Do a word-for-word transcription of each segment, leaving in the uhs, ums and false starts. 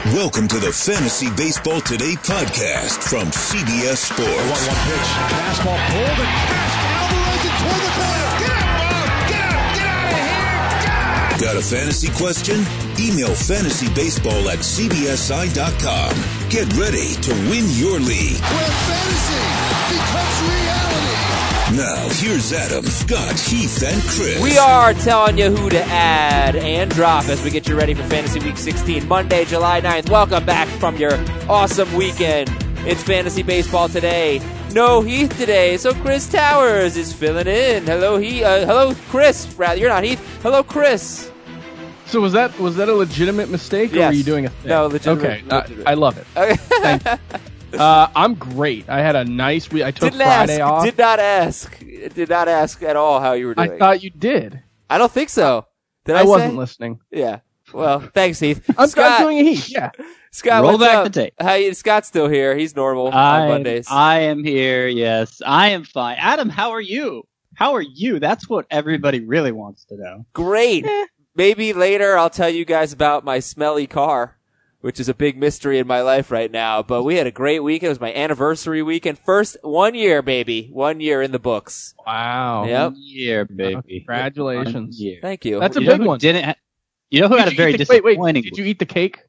Welcome to the Fantasy Baseball Today podcast from C B S Sports. one one pitch. Fastball pulled and passed. Alvarez and toward the corner. Get out, Bob! Get out! Get out of here! Get out! Got a fantasy question? Email fantasybaseball at c b s i dot com. Get ready to win your league. Where fantasy becomes reality. Now, here's Adam, Scott, Heath, and Chris. We are telling you who to add and drop as we get you ready for Fantasy Week sixteen, Monday, July ninth. Welcome back from your awesome weekend. It's Fantasy Baseball Today. No Heath today, so Chris Towers is filling in. Hello, he. Uh, hello, Chris. Rather, you're not Heath. Hello, Chris. So was that was that a legitimate mistake, or Yes. were you doing a thing? No, legitimate. Okay, legitimate. I, I love it. Okay. Thank you. Uh, I'm great. I had a nice week. I took Didn't Friday ask. off. Did not ask. Did not ask at all how you were doing. I thought you did. I don't think so. Did I, I say? wasn't listening. Yeah. Well, thanks, Heath. I'm, Scott, I'm doing a heat. Yeah. Scott, Roll what's back up? the tape. How you, Scott's still here. He's normal on I, Mondays. I am here, yes. I am fine. Adam, how are you? How are you? That's what everybody really wants to know. Great. Eh. Maybe later I'll tell you guys about my smelly car, which is a big mystery in my life right now. But we had a great week. It was my anniversary weekend. First one year, baby. One year in the books. Wow. Yep. One year, baby. Congratulations. One year. Thank you. That's a You know big who one. Didn't ha- you know who Did had a you very eat the, wait, disappointing wait. Did you eat the cake?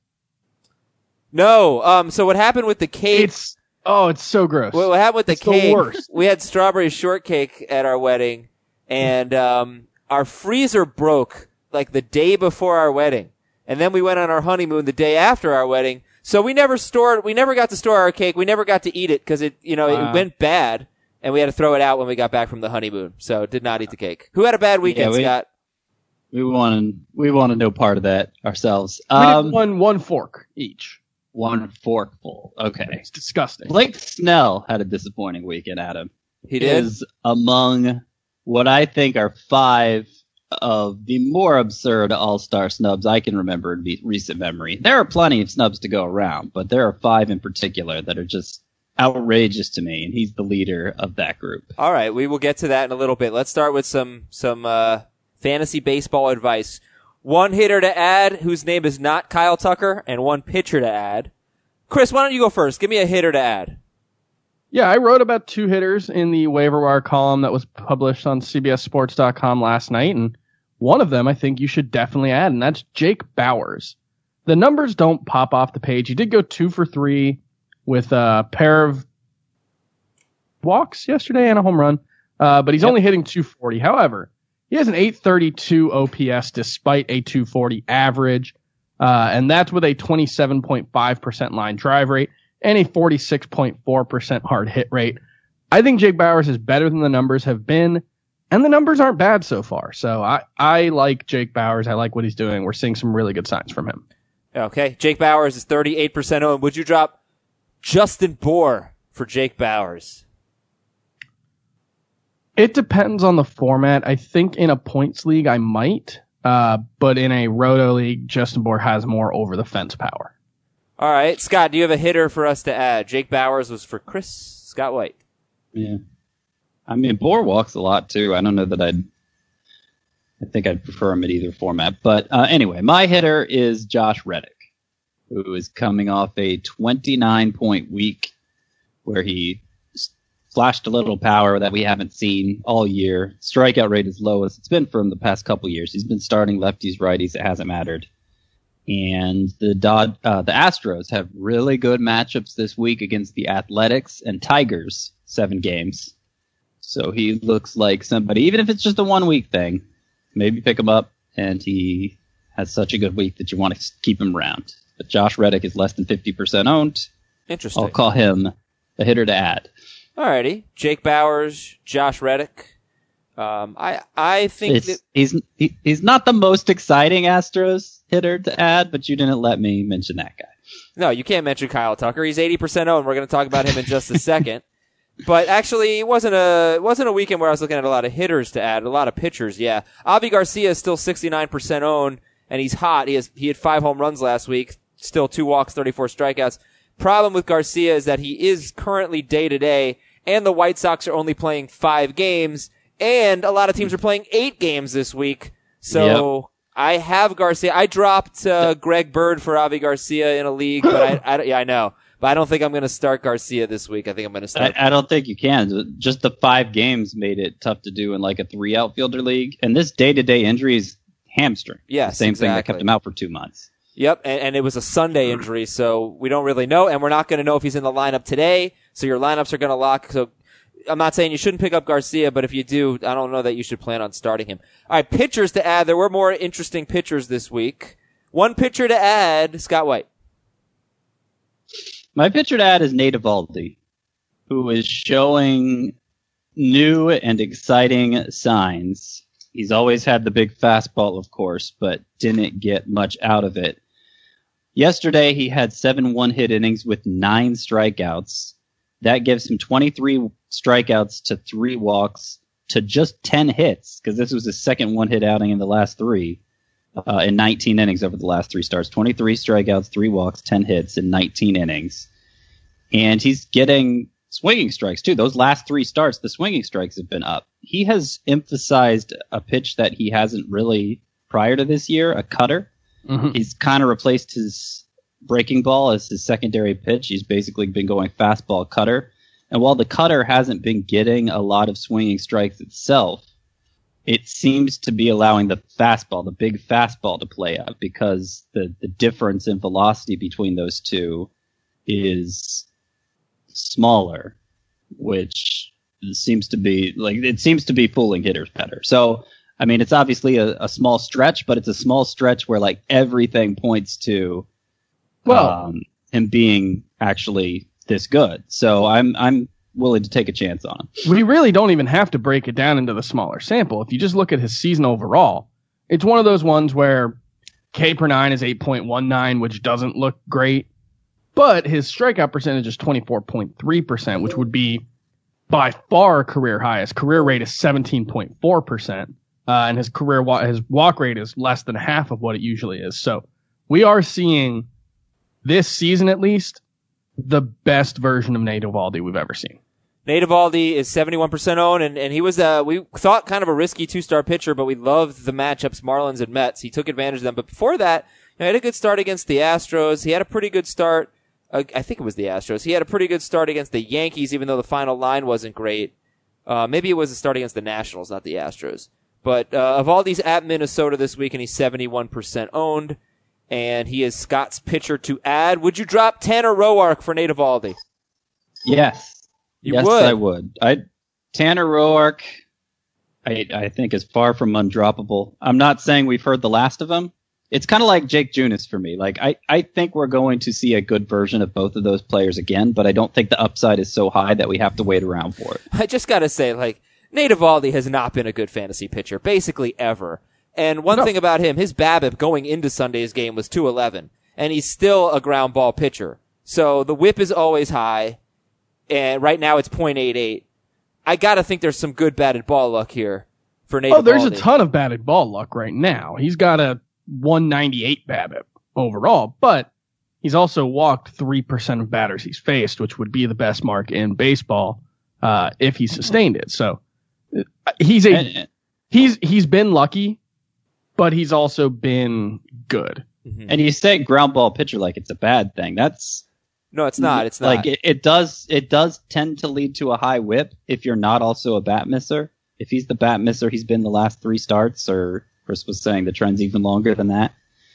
No. Um. So what happened with the cake? It's oh, it's so gross. What, what happened with the It's the cake? worst. We had strawberry shortcake at our wedding, and um, our freezer broke like the day before our wedding, and then we went on our honeymoon the day after our wedding. So we never stored, we never got to store our cake. We never got to eat it because it, you know, Wow. it went bad, and we had to throw it out when we got back from the honeymoon. So did not eat the cake. Who had a bad weekend, Yeah, we- Scott? We want we want to know part of that ourselves. we Um, did one one fork each. one forkful. Okay. It's disgusting. Blake Snell had a disappointing weekend, Adam. He did. Is among what I think are five of the more absurd all-star snubs I can remember in be- recent memory. There are plenty of snubs to go around, but there are five in particular that are just outrageous to me, and he's the leader of that group. All right, we will get to that in a little bit. Let's start with some some uh, fantasy baseball advice. One hitter to add whose name is not Kyle Tucker, and one pitcher to add. Chris, why don't you go first? Give me a hitter to add. Yeah, I wrote about two hitters in the waiver wire column that was published on C B S Sports dot com last night, and one of them I think you should definitely add, and that's Jake Bauers. The numbers don't pop off the page. He did go two for three with a pair of walks yesterday and a home run, uh, but he's Yep. only hitting two forty. However, he has an eight thirty-two O P S despite a two forty average, uh, and that's with a twenty-seven point five percent line drive rate and a forty-six point four percent hard hit rate. I think Jake Bauers is better than the numbers have been, and the numbers aren't bad so far. So I, I like Jake Bauers. I like what he's doing. We're seeing some really good signs from him. Okay, Jake Bauers is thirty-eight percent owned. Would you drop Justin Bour for Jake Bauers? It depends on the format. I think in a points league I might, uh, but in a roto league, Justin Bour has more over the fence power. All right, Scott, do you have a hitter for us to add? Jake Bauers was for Chris Scott White. Yeah. I mean, Bohr walks a lot, too. I don't know that I'd... I think I'd prefer him at either format. But uh, anyway, my hitter is Josh Reddick, who is coming off a twenty-nine point week where he s- flashed a little power that we haven't seen all year. Strikeout rate is lowest it's been for him the past couple years. He's been starting lefties, righties. It hasn't mattered. And the Dod- uh, the Astros have really good matchups this week against the Athletics and Tigers, seven games. So he looks like somebody, even if it's just a one-week thing, maybe pick him up, and he has such a good week that you want to keep him around. But Josh Reddick is less than fifty percent owned. Interesting. I'll call him a hitter to add. All righty, Jake Bauers, Josh Reddick. Um, I I think It's, that he's he, he's not the most exciting Astros hitter to add, but you didn't let me mention that guy. no, you can't mention Kyle Tucker. He's eighty percent owned. We're going to talk about him in just a second. But actually, it wasn't a it wasn't a weekend where I was looking at a lot of hitters to add, a lot of pitchers. Yeah, Avi Garcia is still sixty-nine percent owned, and he's hot. He has he had five home runs last week, still two walks, thirty-four strikeouts. Problem with Garcia is that he is currently day to day, and the White Sox are only playing five games, and a lot of teams are playing eight games this week. So I have Garcia. I dropped uh, Greg Bird for Avi Garcia in a league, but I, I yeah, I know. But I don't think I'm going to start Garcia this week. I think I'm going to start. I, I don't think you can. Just the five games made it tough to do in like a three outfielder league. And this day-to-day injury is hamstring. Yes, the same exactly. thing that kept him out for two months. Yep, and, and it was a Sunday injury, so we don't really know, and we're not going to know if he's in the lineup today. So your lineups are going to lock. So I'm not saying you shouldn't pick up Garcia, but if you do, I don't know that you should plan on starting him. All right, pitchers to add. There were more interesting pitchers this week. One pitcher to add, Scott White. My pitcher to add is Nate Eovaldi, who is showing new and exciting signs. He's always had the big fastball, of course, but didn't get much out of it. Yesterday, he had seven one-hit innings with nine strikeouts. That gives him twenty-three strikeouts to three walks to just ten hits, because this was his second one-hit outing in the last three, uh, in nineteen innings over the last three starts. twenty-three strikeouts, three walks, ten hits in nineteen innings. And he's getting swinging strikes, too. Those last three starts, the swinging strikes have been up. He has emphasized a pitch that he hasn't really prior to this year, a cutter. Mm-hmm. He's kind of replaced his breaking ball as his secondary pitch. He's basically been going fastball cutter. And while the cutter hasn't been getting a lot of swinging strikes itself, it seems to be allowing the fastball, the big fastball, to play out, because the, the difference in velocity between those two is smaller, which seems to be like it seems to be fooling hitters better. So, I mean, it's obviously a, a small stretch, but it's a small stretch where like everything points to well um, him being actually this good. So I'm I'm willing to take a chance on him. We really don't even have to break it down into the smaller sample. If you just look at his season overall, it's one of those ones where K per nine is eight point one nine, which doesn't look great. But his strikeout percentage is twenty-four point three percent, which would be by far career highest. Career rate is seventeen point four percent, uh, and his career wa- his walk rate is less than half of what it usually is. So we are seeing this season, at least, the best version of Nate Eovaldi we've ever seen. Nate Eovaldi is seventy-one percent owned, and, and he was, uh, we thought kind of a risky two-star pitcher, but we loved the matchups, Marlins and Mets. He took advantage of them. But before that, you know, he had a good start against the Astros. He had a pretty good start. Uh, I think it was the Astros. He had a pretty good start against the Yankees, even though the final line wasn't great. Uh, maybe it was a start against the Nationals, not the Astros. But uh, Eovaldi's at Minnesota this week, and he's seventy-one percent owned. And he is Scott's pitcher to add. Would you drop Tanner Roark for Nate Eovaldi? Yes. You yes, would? I would. I Tanner Roark, I, I think, is far from undroppable. I'm not saying we've heard the last of him. It's kind of like Jake Junis for me. Like I, I think we're going to see a good version of both of those players again, but I don't think the upside is so high that we have to wait around for it. I just got to say, like, Nate Eovaldi has not been a good fantasy pitcher, basically ever. And one no. thing about him, his BABIP going into Sunday's game was two eleven, and he's still a ground ball pitcher. So the whip is always high, and right now it's point eight eight. I got to think there's some good batted ball luck here for Nate Oh, Eovaldi. there's a ton of batted ball luck right now. He's got a one ninety-eight BABIP overall, but he's also walked three percent of batters he's faced, which would be the best mark in baseball uh, if he sustained it. So he's a he's he's been lucky, but he's also been good. Mm-hmm. And you say ground ball pitcher like it's a bad thing. That's no, it's not. It's not. Like it, it does it does tend to lead to a high whip if you're not also a bat misser. If he's the bat misser, he's been the last three starts, or Chris was saying the trend's even longer than that.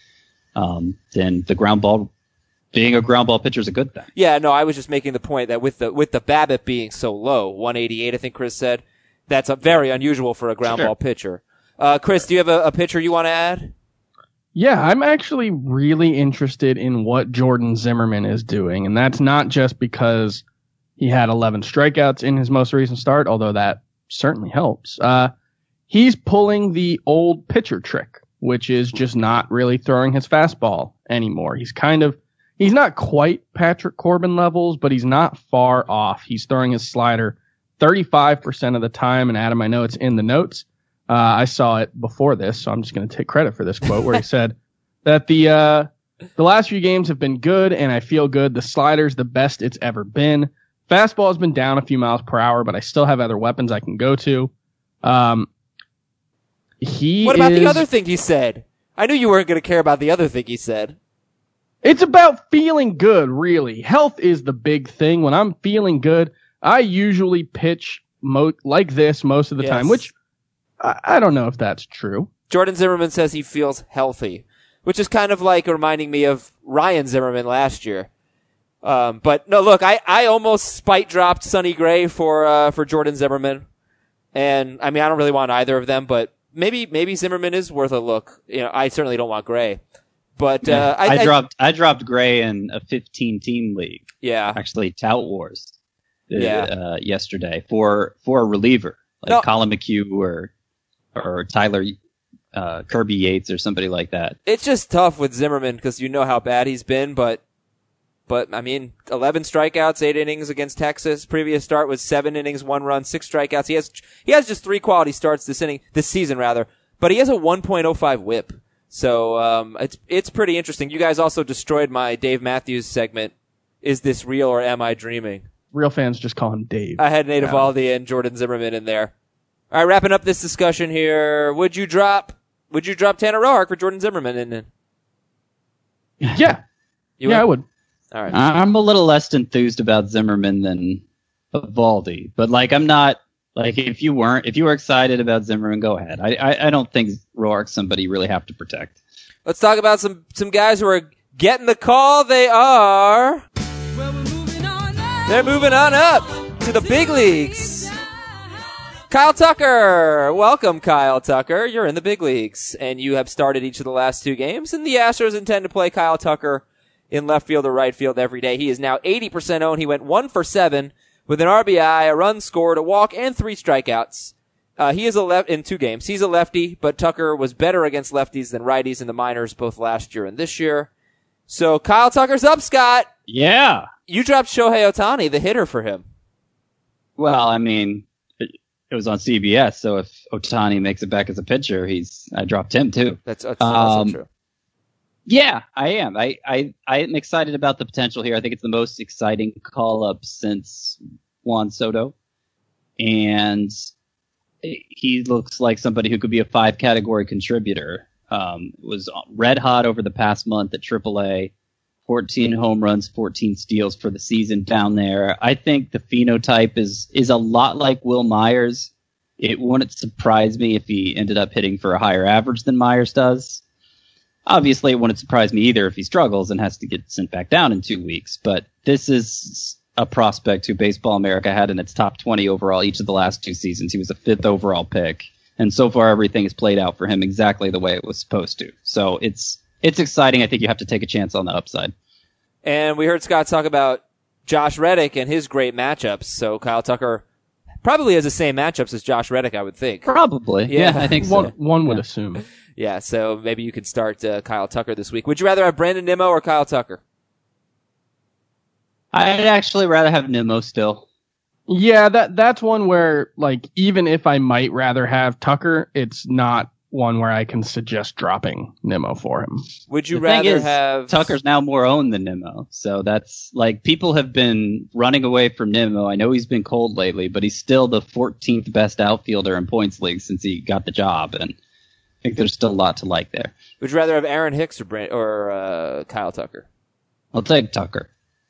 Um, then the ground ball, being a ground ball pitcher is a good thing. Yeah, no, I was just making the point that with the with the BABIP being so low, one eighty-eight, I think Chris said, that's a very unusual for a ground sure. ball pitcher. Uh, Chris, do you have a, a pitcher you want to add? Yeah, I'm actually really interested in what Jordan Zimmerman is doing, and that's not just because he had eleven strikeouts in his most recent start, although that certainly helps. Uh, he's pulling the old pitcher trick, which is just not really throwing his fastball anymore. He's kind of, he's not quite Patrick Corbin levels, but he's not far off. He's throwing his slider thirty-five percent of the time, and Adam, I know it's in the notes. Uh, I saw it before this, so I'm just going to take credit for this quote where he said that the uh, the last few games have been good, and I feel good. The slider's the best it's ever been. Fastball has been down a few miles per hour, but I still have other weapons I can go to. Um, he what about is, the other thing he said? I knew you weren't going to care about the other thing he said. It's about feeling good, really. Health is the big thing. When I'm feeling good, I usually pitch mo- like this most of the Yes. time, which I-, I don't know if that's true. Jordan Zimmerman says he feels healthy, which is kind of like reminding me of Ryan Zimmerman last year. Um, but no, look, I, I almost spite dropped Sonny Gray for, uh, for Jordan Zimmerman. And I mean, I don't really want either of them, but maybe, maybe Zimmerman is worth a look. You know, I certainly don't want Gray. But uh, I, I, I dropped I dropped Gray in a fifteen team league. Yeah, actually, Tout Wars. Uh, Yeah. uh, yesterday for for a reliever like No. Colin McHugh or or Tyler uh, Kirby Yates or somebody like that. it's just tough with Zimmerman because you know how bad he's been. But but I mean, eleven strikeouts, eight innings against Texas. Previous start was seven innings, one run, six strikeouts. He has he has just three quality starts this inning, this season rather. But he has a one point oh five whip. So um, it's it's pretty interesting. You guys also destroyed my Dave Matthews segment. Is this real or am I dreaming? Real fans just call him Dave. I had Nate Eovaldi and Jordan Zimmerman in there. All right, wrapping up this discussion here. Would you drop? Would you drop Tanner Roark for Jordan Zimmerman? And then yeah. you yeah, I would. All right. I'm a little less enthused about Zimmerman than Eovaldi, but like I'm not like if you weren't if you were excited about Zimmerman, go ahead. I I, I don't think Roark's somebody you really have to protect. Let's talk about some some guys who are getting the call. They are. They're moving on up to the big leagues. Kyle Tucker. Welcome, Kyle Tucker. You're in the big leagues, and you have started each of the last two games, and the Astros intend to play Kyle Tucker in left field or right field every day. He is now eighty percent owned. He went one for seven with an R B I, a run scored, a walk, and three strikeouts. Uh, he is a left in two games. He's a lefty, but Tucker was better against lefties than righties in the minors both last year and this year. So Kyle Tucker's up, Scott. Yeah. You dropped Shohei Ohtani, the hitter, for him. Well, I mean, it, it was on C B S, so if Ohtani makes it back as a pitcher, he's I dropped him too. That's, that's also Um, true. Yeah, I am. I, I, I am excited about the potential here. I think it's the most exciting call-up since Juan Soto. And he looks like somebody who could be a five-category contributor. Um, was red hot over the past month at triple A. fourteen home runs, fourteen steals for the season down there. I think the phenotype is is a lot like Will Myers. It wouldn't surprise me if he ended up hitting for a higher average than Myers does. Obviously, it wouldn't surprise me either if he struggles and has to get sent back down in two weeks. But this is a prospect who Baseball America had in its top twenty overall each of the last two seasons. He was a fifth overall pick. And so far, everything has played out for him exactly the way it was supposed to. So it's it's exciting. I think you have to take a chance on the upside. And we heard Scott talk about Josh Reddick and his great matchups. So Kyle Tucker probably has the same matchups as Josh Reddick, I would think. Probably. Yeah. Yeah, I think so. One, one would Yeah. assume. Yeah, so maybe you could start uh, Kyle Tucker this week. Would you rather have Brandon Nimmo or Kyle Tucker? I'd actually rather have Nimmo still. Yeah, that that's one where, like, even if I might rather have Tucker, it's not one where I can suggest dropping Nimmo for him. Would you The thing rather is, have Tucker's now more owned than Nimmo, so that's like people have been running away from Nimmo. I know he's been cold lately, but he's still the fourteenth best outfielder in points league since he got the job, and I think there's still a lot to like there. Would you rather have Aaron Hicks or Brand- or uh, Kyle Tucker? I'll take Tucker.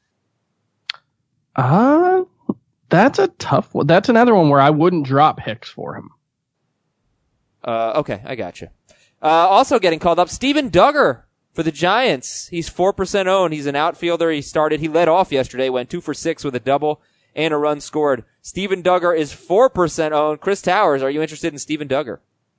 Uh, that's a tough one. That's another one where I wouldn't drop Hicks for him. Uh, okay, I got you. Uh, also getting called up, Steven Duggar for the Giants. He's four percent owned. He's an outfielder. He started, he led off yesterday, went two for six with a double and a run scored. Steven Duggar is four percent owned. Chris Towers, are you interested in Steven Duggar?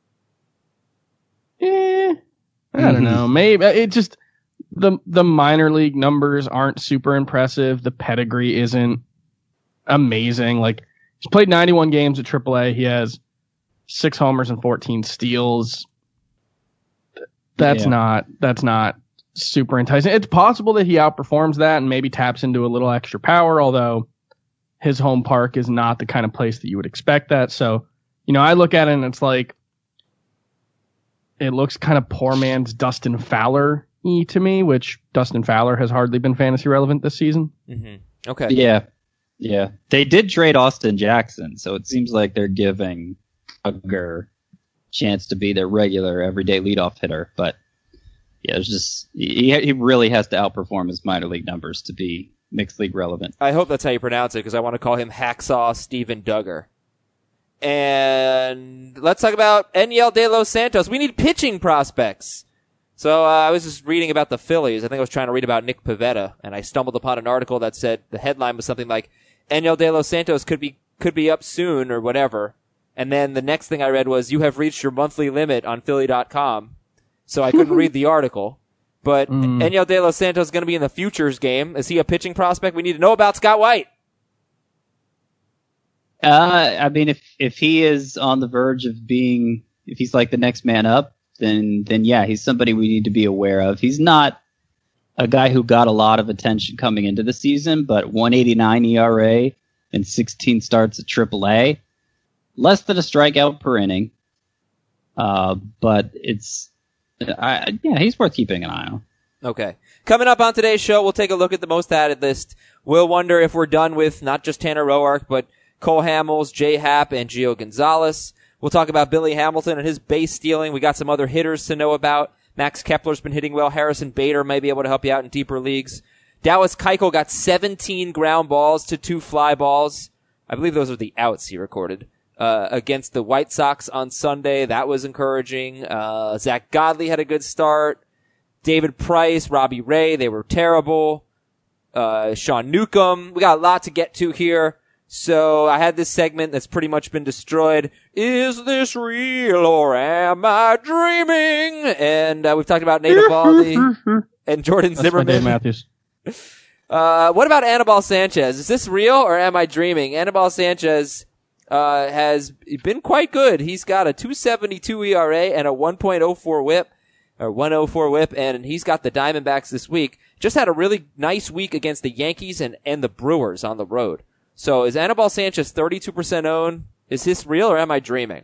Eh, I don't know. Maybe it just the the minor league numbers aren't super impressive. The pedigree isn't amazing. Like, he's played ninety-one games at triple A. He has six homers and fourteen steals. That's Yeah. not that's not super enticing. It's possible that he outperforms that and maybe taps into a little extra power, although his home park is not the kind of place that you would expect that. So, you know, I look at it and it's like, it looks kind of poor man's Dustin Fowler-y to me, which Dustin Fowler has hardly been fantasy relevant this season. Mm-hmm. Okay. Yeah, yeah. They did trade Austin Jackson, so it seems like they're giving Duggar a chance to be their regular everyday leadoff hitter. But yeah, there's just he he really has to outperform his minor league numbers to be mixed league relevant. I hope that's how you pronounce it because I want to call him Hacksaw Steven Duggar. And let's talk about Enyel De Los Santos. We need pitching prospects. So uh, I was just reading about the Phillies. I think I was trying to read about Nick Pivetta, and I stumbled upon an article that said the headline was something like Enyel De Los Santos could be could be up soon or whatever. And then the next thing I read was you have reached your monthly limit on Philly dot com. So I couldn't read the article. But mm. Enyel De Los Santos is going to be in the futures game. Is he a pitching prospect? We need to know about Scott White. Uh, I mean, if if he is on the verge of being, if he's like the next man up, then then yeah, he's somebody we need to be aware of. He's not a guy who got a lot of attention coming into the season, but one eighty-nine E R A and sixteen starts at triple A, less than a strikeout per inning. Uh, but it's, I, yeah, he's worth keeping an eye on. Okay. Coming up on today's show, we'll take a look at the most added list. We'll wonder if we're done with not just Tanner Roark, but Cole Hamels, J Happ, and Gio Gonzalez. We'll talk about Billy Hamilton and his base stealing. We got some other hitters to know about. Max Kepler's been hitting well. Harrison Bader may be able to help you out in deeper leagues. Dallas Keuchel got seventeen ground balls to two fly balls. I believe those are the outs he recorded. Uh, against the White Sox on Sunday. That was encouraging. Uh, Zach Godley had a good start. David Price, Robbie Ray, they were terrible. Uh, Sean Newcomb. We got a lot to get to here. So I had this segment that's pretty much been destroyed. Is this real or am I dreaming? And uh, we've talked about Nate Eovaldi and Jordan That's Zimmerman. My Dave Matthews. Uh, what about Anibal Sanchez? Is this real or am I dreaming? Anibal Sanchez uh has been quite good. He's got a two seventy-two E R A and a one point oh four whip, or one oh four whip, and he's got the Diamondbacks this week. Just had a really nice week against the Yankees and, and the Brewers on the road. So is Anibal Sanchez thirty-two percent owned? Is this real or am I dreaming?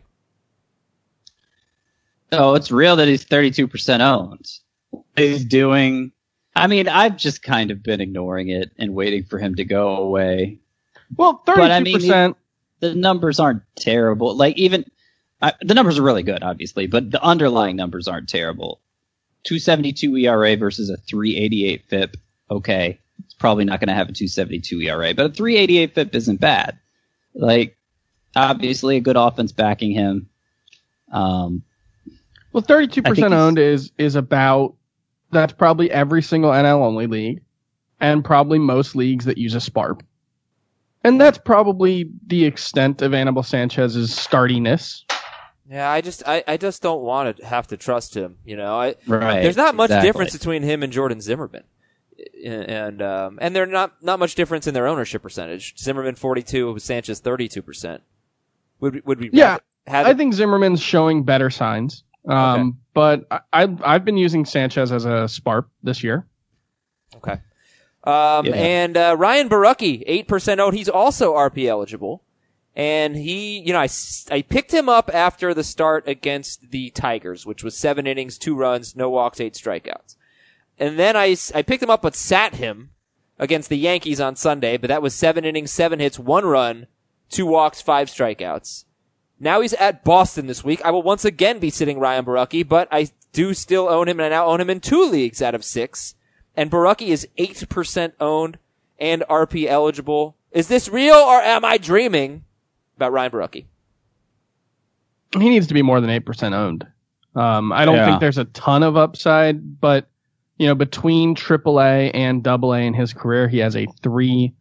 Oh, it's real that he's thirty-two percent owned. He's doing, I mean, I've just kind of been ignoring it and waiting for him to go away. Well, thirty-two percent. But I mean, the numbers aren't terrible. Like even, I, the numbers are really good, obviously, but the underlying numbers aren't terrible. two seventy-two E R A versus a three eighty-eight F I P. Okay. It's probably not going to have a two seventy-two E R A, but a three eighty-eight F I P isn't bad. Like, obviously a good offense backing him. Um, well, thirty-two percent owned is, is about, that's probably every single N L only league and probably most leagues that use a SPARP. And that's probably the extent of Anibal Sanchez's stardiness. Yeah, I just, I, I just don't want to have to trust him. You know, I, right, there's not much exactly. difference between him and Jordan Zimmerman. And, um, and they're not, not much difference in their ownership percentage. Zimmerman forty-two, Sanchez thirty-two percent. Would, would we, yeah, have I think Zimmerman's showing better signs. Um, okay. but I, I've, I've been using Sanchez as a SPARP this year. Okay. Um, yeah. and, uh, Ryan Borucki, eight percent owned. He's also R P eligible. And he, you know, I, I picked him up after the start against the Tigers, which was seven innings, two runs, no walks, eight strikeouts. And then I, I picked him up but sat him against the Yankees on Sunday, but that was seven innings, seven hits, one run, two walks, five strikeouts. Now he's at Boston this week. I will once again be sitting Ryan Borucki, but I do still own him, and I now own him in two leagues out of six. And Borucki is eight percent owned and R P eligible. Is this real or am I dreaming about Ryan Borucki? He needs to be more than eight percent owned. Um, I don't yeah. think there's a ton of upside, but you know, between triple A and double A in his career, he has a three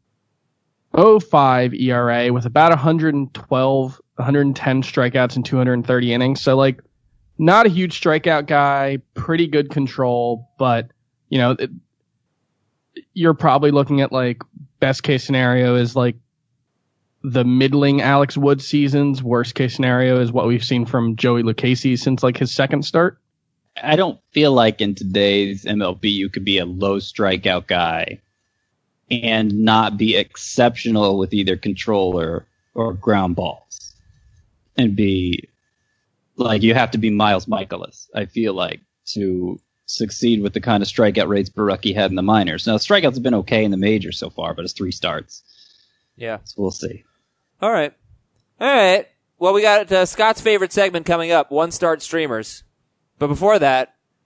oh five E R A with about one twelve, one ten strikeouts and two hundred thirty innings. So like, not a huge strikeout guy, pretty good control, but you know, it, you're probably looking at like best case scenario is like the middling Alex Wood seasons. Worst case scenario is what we've seen from Joey Lucchesi since like his second start. I don't feel like in today's M L B you could be a low strikeout guy and not be exceptional with either control or, or ground balls. And be like, you have to be Miles Michaelis, I feel like, to succeed with the kind of strikeout rates Borucki had in the minors. Now, strikeouts have been okay in the majors so far, but it's three starts. Yeah. So we'll see. All right. All right. Well, we got uh, Scott's favorite segment coming up, One Start Streamers. But before that,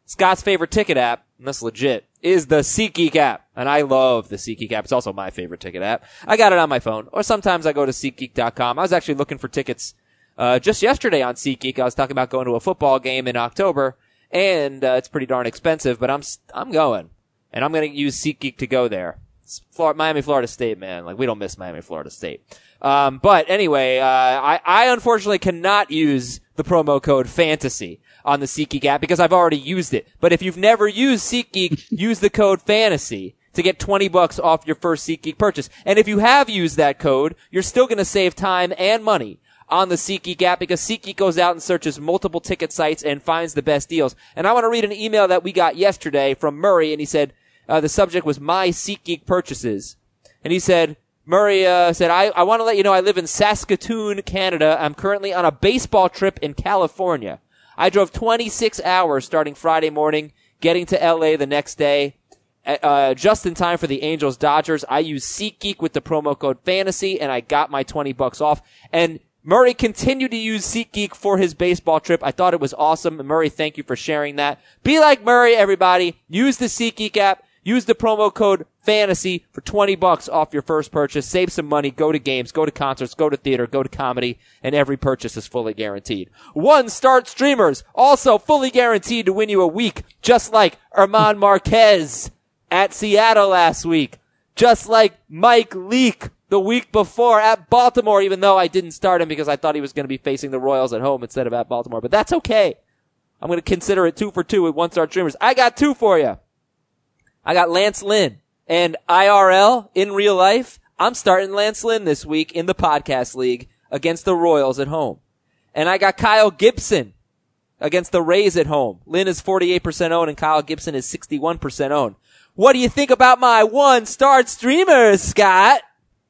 Scott's favorite ticket app, and that's legit, is the SeatGeek app. And I love the SeatGeek app. It's also my favorite ticket app. I got it on my phone, or sometimes I go to SeatGeek dot com. I was actually looking for tickets uh just yesterday on SeatGeek. I was talking about going to a football game in October, and uh, it's pretty darn expensive, but I'm I'm going. And I'm going to use SeatGeek to go there. It's Florida, Miami, Florida State, man. Like, we don't miss Miami, Florida State. Um, but anyway, uh, I, I unfortunately cannot use the promo code FANTASY on the SeatGeek app because I've already used it. But if you've never used SeatGeek, use the code FANTASY to get twenty bucks off your first SeatGeek purchase. And if you have used that code, you're still going to save time and money on the SeatGeek app because SeatGeek goes out and searches multiple ticket sites and finds the best deals. And I want to read an email that we got yesterday from Murray, and he said, uh, the subject was my SeatGeek purchases. And he said, Murray uh, said, I, I want to let you know I live in Saskatoon, Canada. I'm currently on a baseball trip in California. I drove twenty-six hours starting Friday morning, getting to L A the next day, uh, just in time for the Angels-Dodgers. I used SeatGeek with the promo code FANTASY, and I got my twenty bucks off. And Murray continued to use SeatGeek for his baseball trip. I thought it was awesome. Murray, thank you for sharing that. Be like Murray, everybody. Use the SeatGeek app. Use the promo code FANTASY for twenty bucks off your first purchase. Save some money. Go to games, go to concerts, go to theater, go to comedy, and every purchase is fully guaranteed. One Start Streamers, also fully guaranteed to win you a week, just like Herman Marquez at Seattle last week. Just like Mike Leake the week before at Baltimore, even though I didn't start him because I thought he was going to be facing the Royals at home instead of at Baltimore. But that's okay. I'm going to consider it two for two with One Start Streamers. I got two for you. I got Lance Lynn. And I R L, in real life, I'm starting Lance Lynn this week in the podcast league against the Royals at home. And I got Kyle Gibson against the Rays at home. Lynn is forty-eight percent owned and Kyle Gibson is sixty-one percent owned. What do you think about my One Start Streamers, Scott?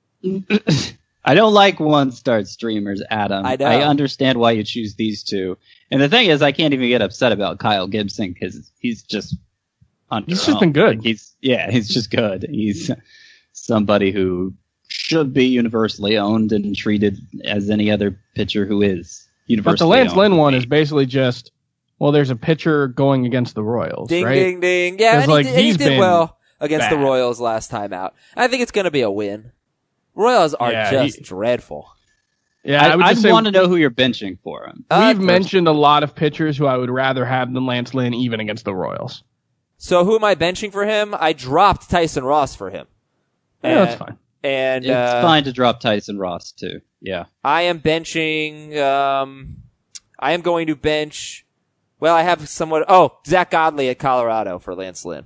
I don't like One Start Streamers, Adam. I know. I understand why you choose these two. And the thing is, I can't even get upset about Kyle Gibson because he's just on He's just been good. Like he's yeah, he's just good. He's somebody who should be universally owned and treated as any other pitcher who is universally But the Lance owned. Lynn one is basically just, well, there's a pitcher going against the Royals, Ding, right? ding, ding. Yeah, and like, he, did- and he he's did been well against the bad. Royals last time out. I think it's going to be a win. Royals are Yeah, just he- dreadful. Yeah, I, I, would I'd just say want to know who you're benching for him. Uh, we've first- mentioned a lot of pitchers who I would rather have than Lance Lynn, even against the Royals. So who am I benching for him? I dropped Tyson Ross for him. Yeah, And- that's fine. And It's uh, fine to drop Tyson Ross too. Yeah. I am benching. Um, I am going to bench. Well, I have somewhat. Oh, Zach Godley at Colorado for Lance Lynn.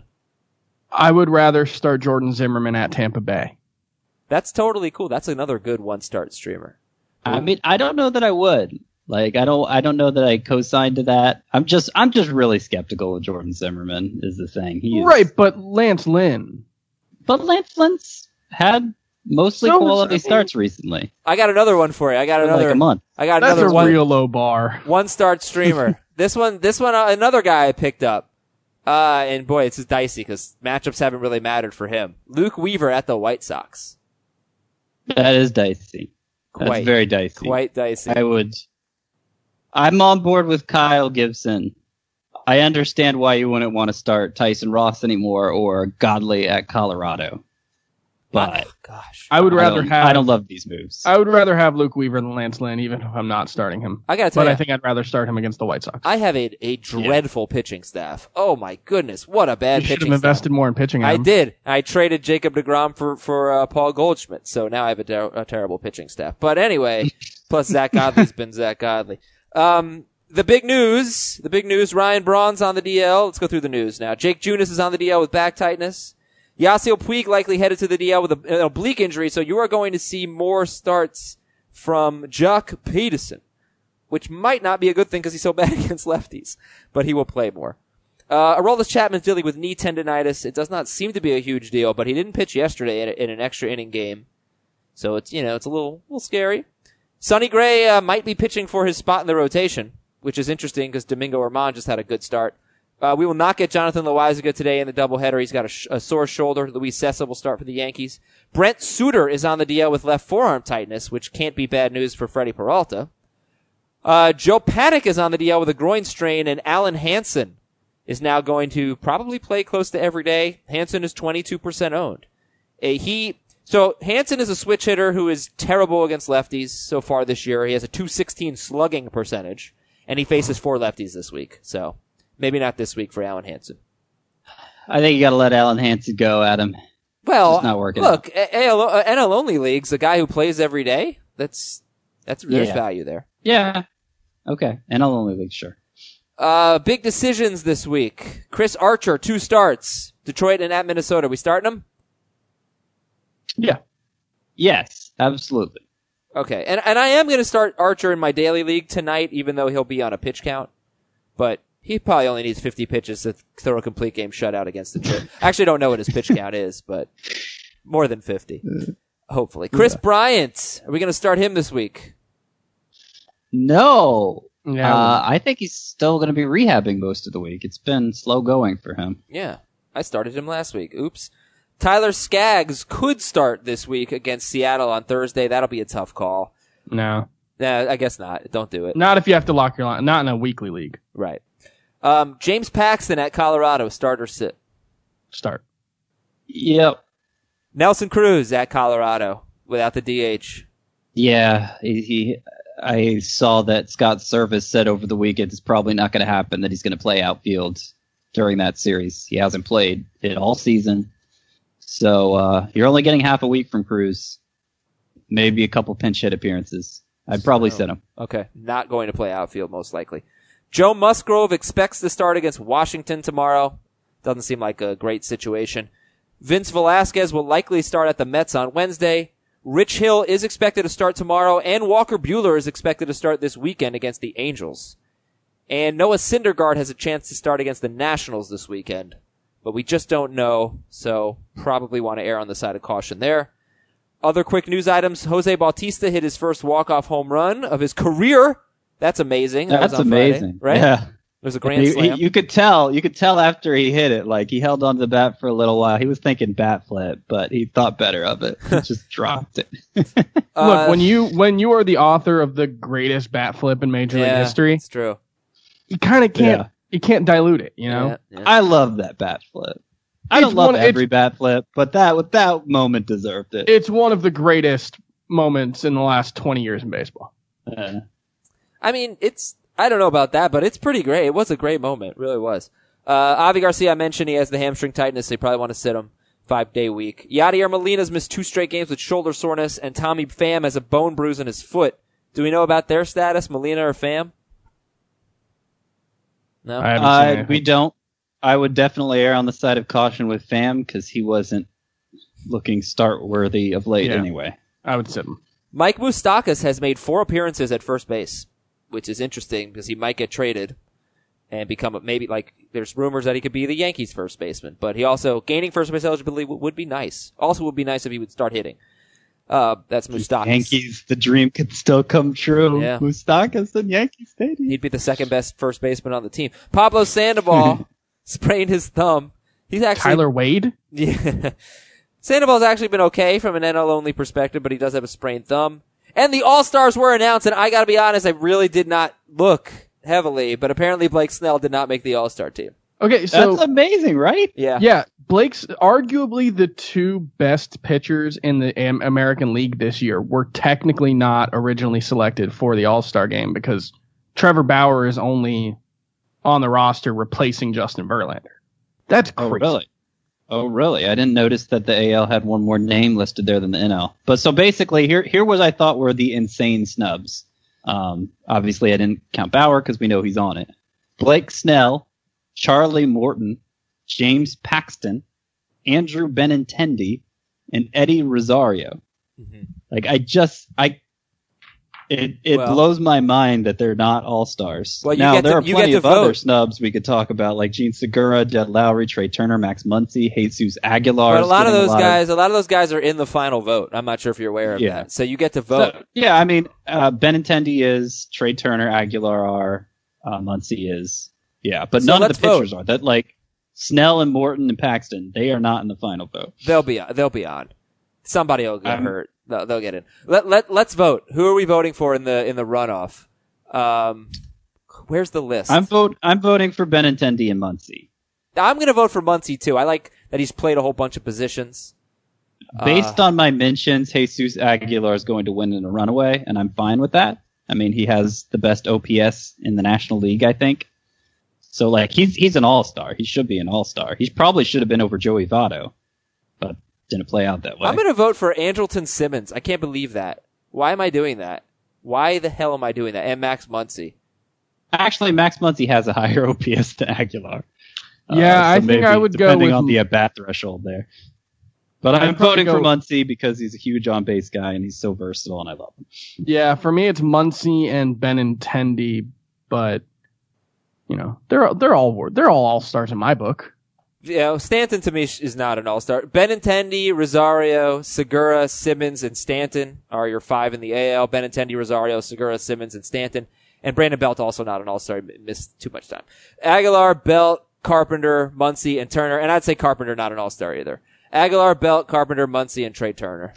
I would rather start Jordan Zimmerman at Tampa Bay. That's totally cool. That's another good one-start streamer. I mean, I don't know that I would. Like, I don't, I don't know that I co-signed to that. I'm just, I'm just really skeptical of Jordan Zimmerman is the thing. He is, Right, but Lance Lynn. But Lance Lynn's had mostly So is- quality I mean- starts recently. I got another one for you. I got For another. like a month. I got That's another a one. real low bar. One-start streamer. this one, this one, uh, another guy I picked up. Uh, and boy, it's just dicey because matchups haven't really mattered for him. Luke Weaver at the White Sox. That is dicey. That's Quite, very dicey. Quite dicey. I would. I'm on board with Kyle Gibson. I understand why you wouldn't want to start Tyson Ross anymore or Godley at Colorado. But Gosh. I would I rather don't, have. I don't love these moves. I would rather have Luke Weaver than Lance Lynn, even if I'm not starting him. I gotta tell But you. I think I'd rather start him against the White Sox. I have a, a dreadful pitching staff. Oh my goodness. What a bad you should pitching have staff. invested more in pitching. I Adam. did. I traded Jacob deGrom for, for, uh, Paul Goldschmidt. So now I have a, ter- a terrible pitching staff. But anyway, plus Zach Godley's been Zach Godley. Um, the big news, the big news, Ryan Braun's on the D L. Let's go through the news now. Jake Junis is on the D L with back tightness. Yasiel Puig likely headed to the D L with a, an oblique injury, so you are going to see more starts from Jock Peterson, which might not be a good thing because he's so bad against lefties, but he will play more. Uh, Aroldis Chapman's dealing with knee tendonitis. It does not seem to be a huge deal, but he didn't pitch yesterday in, a, in an extra inning game, so it's, you know, it's a little, little scary. Sonny Gray uh, might be pitching for his spot in the rotation, which is interesting because Domingo Germán just had a good start. Uh, we will not get Jonathan Loáisiga today in the doubleheader. He's got a, sh- a sore shoulder. Luis Cessa will start for the Yankees. Brent Suter is on the D L with left forearm tightness, which can't be bad news for Freddie Peralta. Uh, Joe Paddock is on the D L with a groin strain, and Alan Hansen is now going to probably play close to every day. Hansen is twenty-two percent owned. Uh, he So Hansen is a switch hitter who is terrible against lefties so far this year. He has a two sixteen slugging percentage, and he faces four lefties this week. So maybe not this week for Alan Hansen. I think you got to let Alan Hansen go, Adam. Well, Just not working look, out. A L, uh, N L only leagues, a guy who plays every day, that's that's there's Yeah. value there. Yeah. Okay. And I'll only league, sure. Uh, big decisions this week. Chris Archer, two starts. Detroit and at Minnesota. We starting him? Yeah. Yes, absolutely. Okay, and and I am going to start Archer in my daily league tonight, even though he'll be on a pitch count. But he probably only needs fifty pitches to throw a complete game shutout against Detroit. I actually don't know what his pitch count is, but more than fifty. Hopefully. Chris Yeah. Bryant. Are we going to start him this week? No. Yeah. Uh, I think he's still going to be rehabbing most of the week. It's been slow going for him. Yeah, I started him last week. Oops. Tyler Skaggs could start this week against Seattle on Thursday. That'll be a tough call. no. Nah, I guess not. Don't do it. Not if you have to lock your line. Not in a weekly league. Right. Um, James Paxton at Colorado. Start or sit? Start. Yep. Nelson Cruz at Colorado without the D H. Yeah. He, he I saw that Scott Service said over the weekend it's probably not going to happen, that he's going to play outfield during that series. He hasn't played it all season. So uh, you're only getting half a week from Cruz. Maybe a couple pinch hit appearances. I'd probably So- sit him. Okay. Not going to play outfield, most likely. Joe Musgrove expects to start against Washington tomorrow. Doesn't seem like a great situation. Vince Velasquez will likely start at the Mets on Wednesday. Rich Hill is expected to start tomorrow, and Walker Buehler is expected to start this weekend against the Angels. And Noah Syndergaard has a chance to start against the Nationals this weekend. But we just don't know, so probably want to err on the side of caution there. Other quick news items. Jose Bautista hit his first walk-off home run of his career. That's amazing. That That's was on Friday, amazing. right? Yeah. It was a grand He- slam. he- you could tell. You could tell after he hit it. Like, he held onto the bat for a little while. He was thinking bat flip, but he thought better of it. He just dropped it. Uh, Look, when you when you are the author of the greatest bat flip in Major League yeah, history, it's true. you kind of can't Yeah. you can't dilute it. You know. Yeah, yeah. I love that bat flip. I It's don't love one- every it's- bat flip, but that with that moment deserved it. It's one of the greatest moments in the last twenty years in baseball. Uh, I mean, it's, I don't know about that, but it's pretty great. It was a great moment. It really was. Uh, Avi Garcia, I mentioned he has the hamstring tightness. They probably want to sit him five day week. Yadier Molina's missed two straight games with shoulder soreness, and Tommy Pham has a bone bruise in his foot. Do we know about their status, Molina or Pham? No? I haven't seen I, anything. we don't. I would definitely err on the side of caution with Pham because he wasn't looking start worthy of late Yeah. anyway. I would sit him. Mike Moustakas has made four appearances at first base, which is interesting because he might get traded and become a, maybe like there's rumors that he could be the Yankees first baseman, but he also gaining first base eligibility w- would be nice. Also would be nice if he would start hitting. Uh, that's Moustakas. Yankees, the dream could still come true. Yeah. Moustakas in Yankee Stadium. He'd be the second best first baseman on the team. Pablo Sandoval sprained his thumb. He's actually Tyler Wade. Yeah. Sandoval's actually been okay from an N L only perspective, but he does have a sprained thumb. And the All-Stars were announced, and I gotta be honest, I really did not look heavily, but apparently Blake Snell did not make the All-Star team. Okay, so That's amazing, right? Yeah. yeah, Blake's arguably the two best pitchers in the Am- American League this year were technically not originally selected for the All-Star game because Trevor Bauer is only on the roster replacing Justin Verlander. That's crazy. Oh, really? Oh, really? I didn't notice that the A L had one more name listed there than the N L. But so basically, here here was I thought were the insane snubs. Um, obviously, I didn't count Bauer because we know he's on it. Blake Snell, Charlie Morton, James Paxton, Andrew Benintendi, and Eddie Rosario. Mm-hmm. Like I just I. It it Well- blows my mind that they're not all stars. Well, you now get there to- are you plenty get of to other vote. snubs we could talk about, like Gene Segura, Jed Lowry, Trey Turner, Max Muncy, Jesus Aguilar. But a lot of those guys, a lot of those guys are in the final vote. I'm not sure if you're aware of Yeah. that. So you get to vote. So, yeah, I mean, uh, Benintendi is, Trey Turner, Aguilar are, uh, Muncy is. Yeah, but So none of let's the pitchers are. That like Snell and Morton and Paxton, they are not in the final vote. They'll be they'll be on. Somebody will get Um, hurt. They'll, they'll get in. Let let let's vote. Who are we voting for in the in the runoff? Um, Where's the list? I'm vote. I'm voting for Benintendi and Muncy. I'm going to vote for Muncy, too. I like that he's played a whole bunch of positions. Based uh, on my mentions, Jesus Aguilar is going to win in a runaway, and I'm fine with that. I mean, he has the best O P S in the National League, I think. So, like, he's he's an all-star. He should be an all-star. He probably should have been over Joey Votto, but didn't play out that way. I'm going to vote for Andrelton Simmons. I can't believe that. Why am I doing that? Why the hell am I doing that? And Max Muncy. Actually, Max Muncy has a higher O P S than Aguilar. Yeah, uh, so I think maybe, I would go depending with on the at-bat threshold there. But I'd I'm probably voting for go- Muncy because he's a huge on-base guy and he's so versatile and I love him. Yeah, for me it's Muncy and Benintendi, but you know they're they're all they're all all stars in my book. You know, Stanton to me is not an all-star. Benintendi, Rosario, Segura, Simmons, and Stanton are your five in the A L. Benintendi, Rosario, Segura, Simmons, and Stanton. And Brandon Belt also not an all-star. Missed too much time. Aguilar, Belt, Carpenter, Muncy, and Turner. And I'd say Carpenter not an all-star either. Aguilar, Belt, Carpenter, Muncy, and Trey Turner.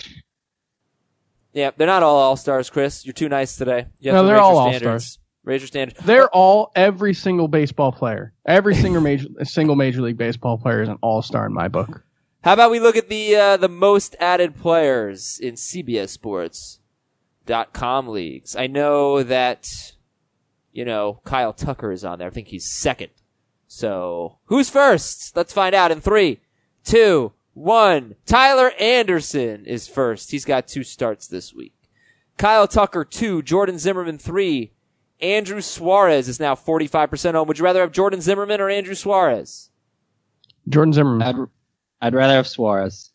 Yeah, they're not all all-stars, Chris. You're too nice today. You have No, to they're raise all your all-stars. standards. Raise your standards. They're all every single baseball player, every single major single major league baseball player is an all star in my book. How about we look at the uh, the most added players in C B S Sports dot com leagues? I know that, you know, Kyle Tucker is on there. I think he's second. So, who's first? Let's find out in three, two, one. Tyler Anderson is first. He's got two starts this week. Kyle Tucker, two. Jordan Zimmerman, three. Andrew Suarez is now forty-five percent owned. Would you rather have Jordan Zimmerman or Andrew Suarez? Jordan Zimmerman. I'd, I'd rather have Suarez.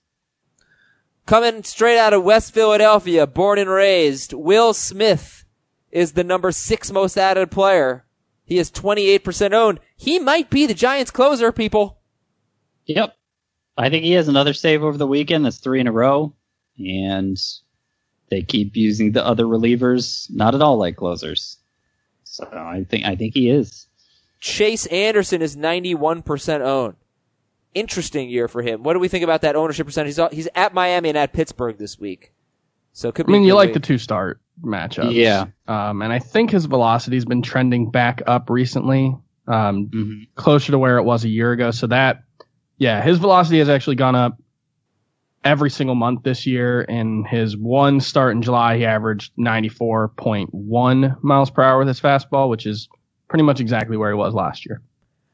Coming straight out of West Philadelphia, born and raised, Will Smith is the number six most added player. He is twenty-eight percent owned. He might be the Giants closer, people. Yep. I think he has another save over the weekend. That's three in a row. And they keep using the other relievers not at all like closers. So I think I think he is. Chase Anderson is ninety-one percent owned. Interesting year for him. What do we think about that ownership percentage? He's, he's at Miami and at Pittsburgh this week. So it could be I mean, a you good like week. the two start matchups. Yeah. Um, and I think his velocity's been trending back up recently, um, Mm-hmm. closer to where it was a year ago. So that, yeah, his velocity has actually gone up every single month this year. In his one start in July, he averaged ninety-four point one miles per hour with his fastball, which is pretty much exactly where he was last year.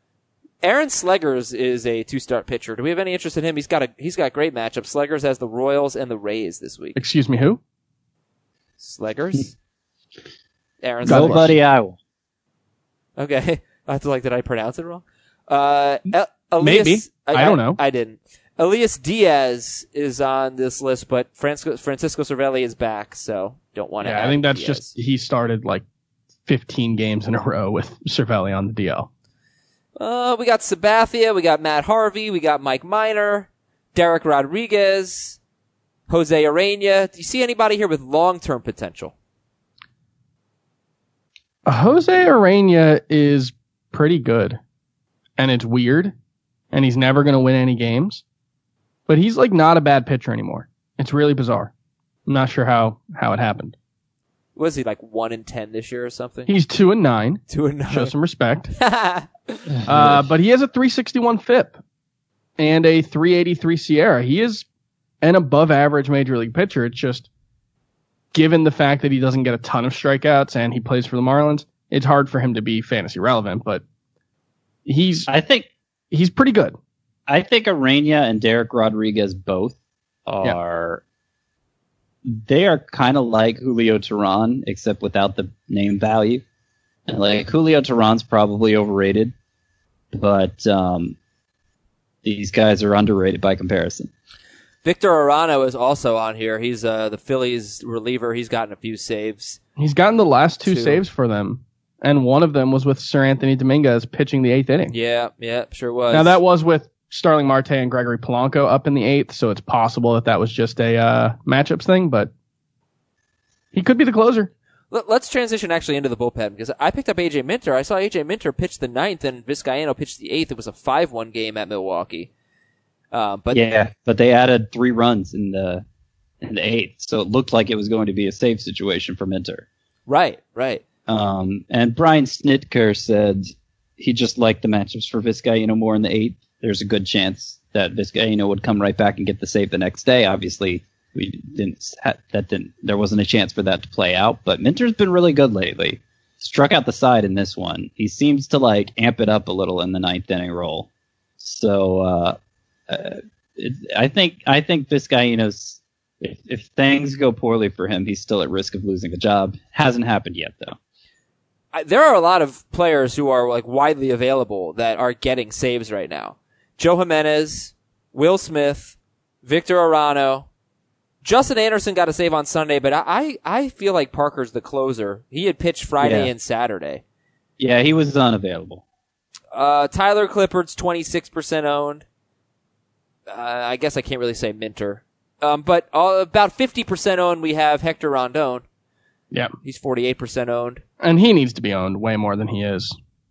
Aaron Sleggers is a two-start pitcher. Do we have any interest in him? He's got a he's got great matchups. Sleggers has the Royals and the Rays this week. Excuse me, who? Sleggers? Aaron God Sleggers. bless. Nobody Iowa. Okay. I have to like, did I pronounce it wrong? Uh, El- Elias, Maybe. I don't know. I, didn't. Elias Diaz is on this list, but Francisco, Francisco Cervelli is back, so don't want to Yeah, I think that's just he started like fifteen games in a row with Cervelli on the D L. Uh, we got Sabathia, we got Matt Harvey, we got Mike Minor, Derek Rodriguez, Jose Arena. Do you see anybody here with long-term potential? Jose Arena is pretty good, and it's weird, and he's never going to win any games, but he's like not a bad pitcher anymore. It's really bizarre. I'm not sure how, how it happened. Was he like one in ten this year or something? He's two and nine. Two and nine. Show some respect. Uh, but he has a three sixty-one F I P and a three eighty-three Sierra. He is an above average major league pitcher. It's just, given the fact that he doesn't get a ton of strikeouts and he plays for the Marlins, it's hard for him to be fantasy relevant, but he's, I think he's pretty good. I think Arena and Derek Rodriguez both are they are kind of like Julio Teheran, except without the name value. And like Julio Teheran's probably overrated, but um, these guys are underrated by comparison. Victor Arano is also on here. He's uh, the Phillies reliever. He's gotten a few saves. He's gotten the last two Two. saves for them, and one of them was with Sir Anthony Dominguez pitching the eighth inning. Yeah, yeah, sure was. Now that was with Starling Marte and Gregory Polanco up in the eighth, so it's possible that that was just a uh, matchups thing, but he could be the closer. Let- Let's transition actually into the bullpen, because I picked up A J Minter. I saw A J Minter pitch the ninth and Vizcaino pitched the eighth. It was a five one game at Milwaukee. Um, but Yeah, but they added three runs in the in the eighth, so it looked like it was going to be a safe situation for Minter. Right, right. Um, and Brian Snitker said he just liked the matchups for Vizcaino more in the eighth. There's a good chance that Vizcaino would come right back and get the save the next day. Obviously, we didn't. That didn't. There wasn't a chance for that to play out. But Minter's been really good lately. Struck out the side in this one. He seems to like amp it up a little in the ninth inning roll. So uh, uh, it, I think I think Vizcaino's. If, if things go poorly for him, he's still at risk of losing a job. Hasn't happened yet, though. I, there are a lot of players who are like widely available that are getting saves right now. Joe Jimenez, Will Smith, Victor Arano. Justin Anderson got a save on Sunday, but I, I feel like Parker's the closer. He had pitched Friday Yeah. and Saturday. Yeah, he was unavailable. Uh, Tyler Clippard's twenty-six percent owned. Uh, I guess I can't really say Minter. Um, but uh, about fifty percent owned, we have Hector Rondon. Yeah. He's forty-eight percent owned. And he needs to be owned way more than he is.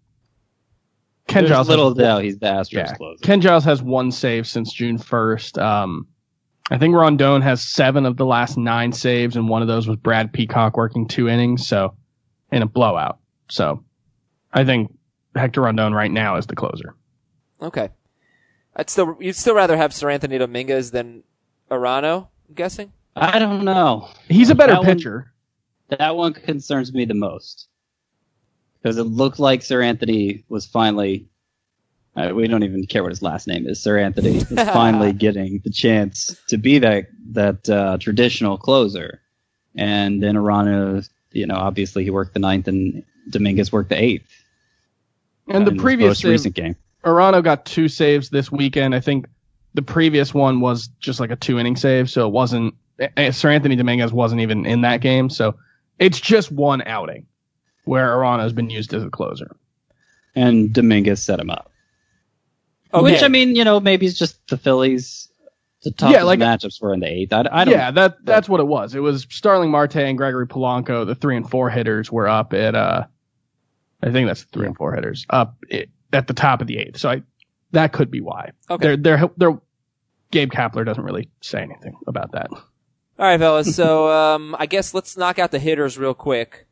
Ken There's Giles little has, doubt he's the Astros yeah. closer. Ken Giles has one save since June first. Um, I think Rondon has seven of the last nine saves, and one of those was Brad Peacock working two innings, so in a blowout. So I think Hector Rondon right now is the closer. Okay. I'd still, you'd still rather have Sir Anthony Dominguez than Arano, I'm guessing? I don't know. He's a better That one- pitcher. That one concerns me the most. Because it looked like Sir Anthony was finally... Uh, we don't even care what his last name is. Sir Anthony was finally getting the chance to be that that uh, traditional closer. And then Arano, you know, obviously he worked the ninth and Dominguez worked the eighth. And the in his previous most save, recent game. Arano got two saves this weekend. I think the previous one was just like a two-inning save, so it wasn't... eh, Sir Anthony Dominguez wasn't even in that game, so it's just one outing where Arano's been used as a closer. And Dominguez set him up. Okay. Which, I mean, you know, maybe it's just the Phillies. The toughest Yeah, like- matchups were in the eighth. I, I don't Yeah, that that's what it was. It was Starling Marte and Gregory Polanco, the three and four hitters, were up at uh, I think that's the three and four hitters up it, at the top of the eighth. So I that could be why. Okay. They're they're they're Gabe Kapler doesn't really say anything about that. All right, fellas. So um, I guess let's knock out the hitters real quick.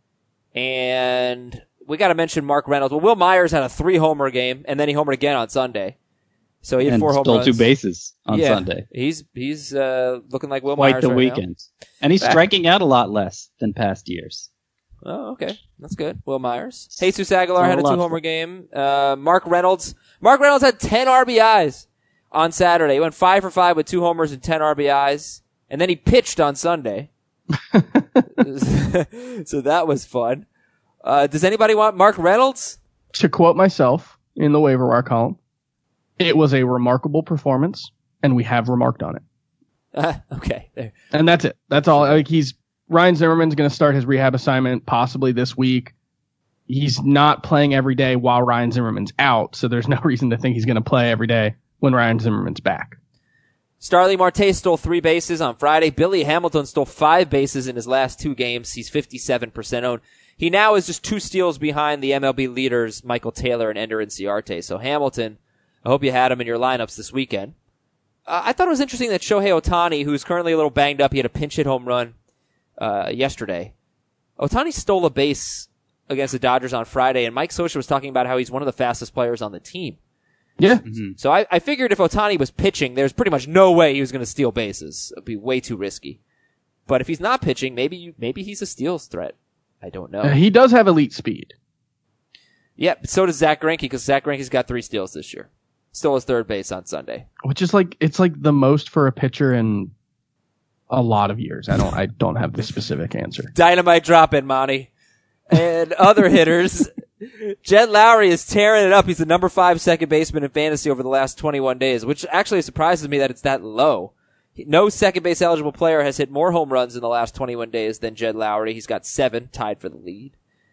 And we got to mention Mark Reynolds. Well, Will Myers had a three-homer game, and then he homered again on Sunday. So he had and four home stole runs. two bases on yeah, Sunday. He's he's uh, looking like Will Quite Myers the right weekend. And he's Back. striking out a lot less than past years. now. Oh, okay. That's good. Will Myers. Jesus Aguilar Not had a a lot. two-homer game. Uh, Mark Reynolds. Mark Reynolds had ten R B Is on Saturday. He went five for five with two homers and ten R B Is. And then he pitched on Sunday. So that was fun. Uh, does anybody want Mark Reynolds? To quote myself in the waiver wire column, it was a remarkable performance, and we have remarked on it. Uh, okay. There. And that's it. That's all. Like he's Ryan Zimmerman's going to start his rehab assignment possibly this week. He's not playing every day while Ryan Zimmerman's out, so there's no reason to think he's going to play every day when Ryan Zimmerman's back. Starling Marte stole three bases on Friday. Billy Hamilton stole five bases in his last two games. He's fifty-seven percent owned. He now is just two steals behind the M L B leaders, Michael Taylor and Ender Inciarte. So Hamilton, I hope you had him in your lineups this weekend. Uh, I thought it was interesting that Shohei Ohtani, who's currently a little banged up, he had a pinch hit home run uh, yesterday. Ohtani stole a base against the Dodgers on Friday, and Mike Scioscia was talking about how he's one of the fastest players on the team. Yeah. So I, I figured if Ohtani was pitching, there's pretty much no way he was going to steal bases. It'd be way too risky. But if he's not pitching, maybe you, maybe he's a steals threat. I don't know. Uh, he does have elite speed. Yeah, but so does Zach Greinke, because Zach Greinke's got three steals this year. Stole his third base on Sunday. Which is like it's like the most for a pitcher in a lot of years. I don't I don't have the specific answer. Dynamite drop in, Monty. And other hitters, Jed Lowry is tearing it up. He's the number five second baseman in fantasy over the last twenty-one days, which actually surprises me that it's that low. No second base eligible player has hit more home runs in the last twenty-one days than Jed Lowry. He's got seven, tied for the lead.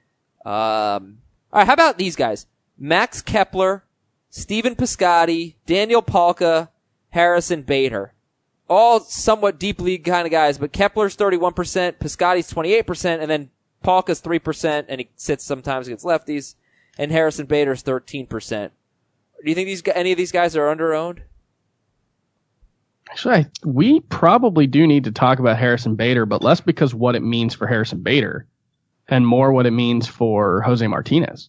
Um, all right, how about these guys? Max Kepler, Stephen Piscotty, Daniel Palka, Harrison Bader. All somewhat deep league kind of guys, but Kepler's thirty-one percent, Piscotty's twenty-eight percent, and then Palka's three percent, and he sits sometimes against lefties, and Harrison Bader's thirteen percent. Do you think these any of these guys are under-owned? Actually, I, we probably do need to talk about Harrison Bader, but less because what it means for Harrison Bader, and more what it means for Jose Martinez.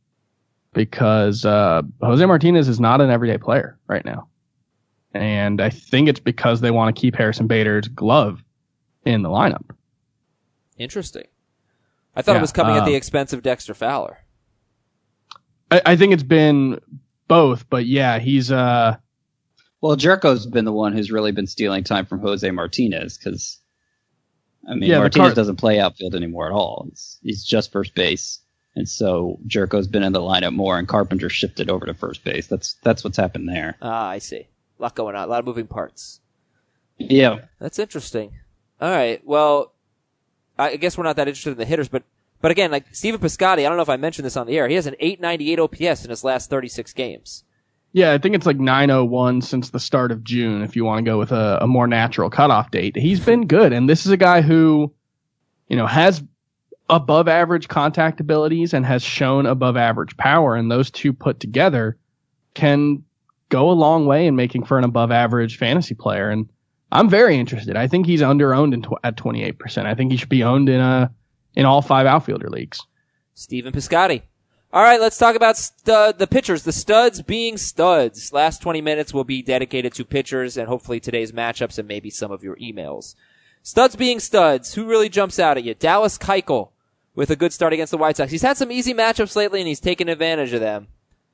Because uh, Jose Martinez is not an everyday player right now. And I think it's because they want to keep Harrison Bader's glove in the lineup. Interesting. I thought Yeah, it was coming uh, at the expense of Dexter Fowler. I, I think it's been both, but yeah, he's... Uh, Well, Jerko's been the one who's really been stealing time from Jose Martinez because, I mean, Yeah, the Martinez Car- doesn't play outfield anymore at all. It's, he's just first base. And so Jerko's been in the lineup more, and Carpenter shifted over to first base. That's that's what's happened there. Ah, I see. A lot going on. A lot of moving parts. Yeah. That's interesting. All right. Well, I guess we're not that interested in the hitters, but but again, like Stephen Piscotty, I don't know if I mentioned this on the air. He has an eight ninety-eight O P S in his last thirty-six games. yeah, I think it's like nine oh one since the start of June, if you want to go with a, a more natural cutoff date. He's been good, and this is a guy who, you know, has above average contact abilities and has shown above average power, and those two put together can go a long way in making for an above average fantasy player. And I'm very interested. I think he's under owned in tw- at twenty-eight percent. I think he should be owned in a in all five outfielder leagues. Stephen Piscotty. All right, let's talk about stud, the pitchers, the studs being studs. Last twenty minutes will be dedicated to pitchers and hopefully today's matchups and maybe some of your emails. Studs being studs. Who really jumps out at you? Dallas Keuchel with a good start against the White Sox. He's had some easy matchups lately, and he's taken advantage of them.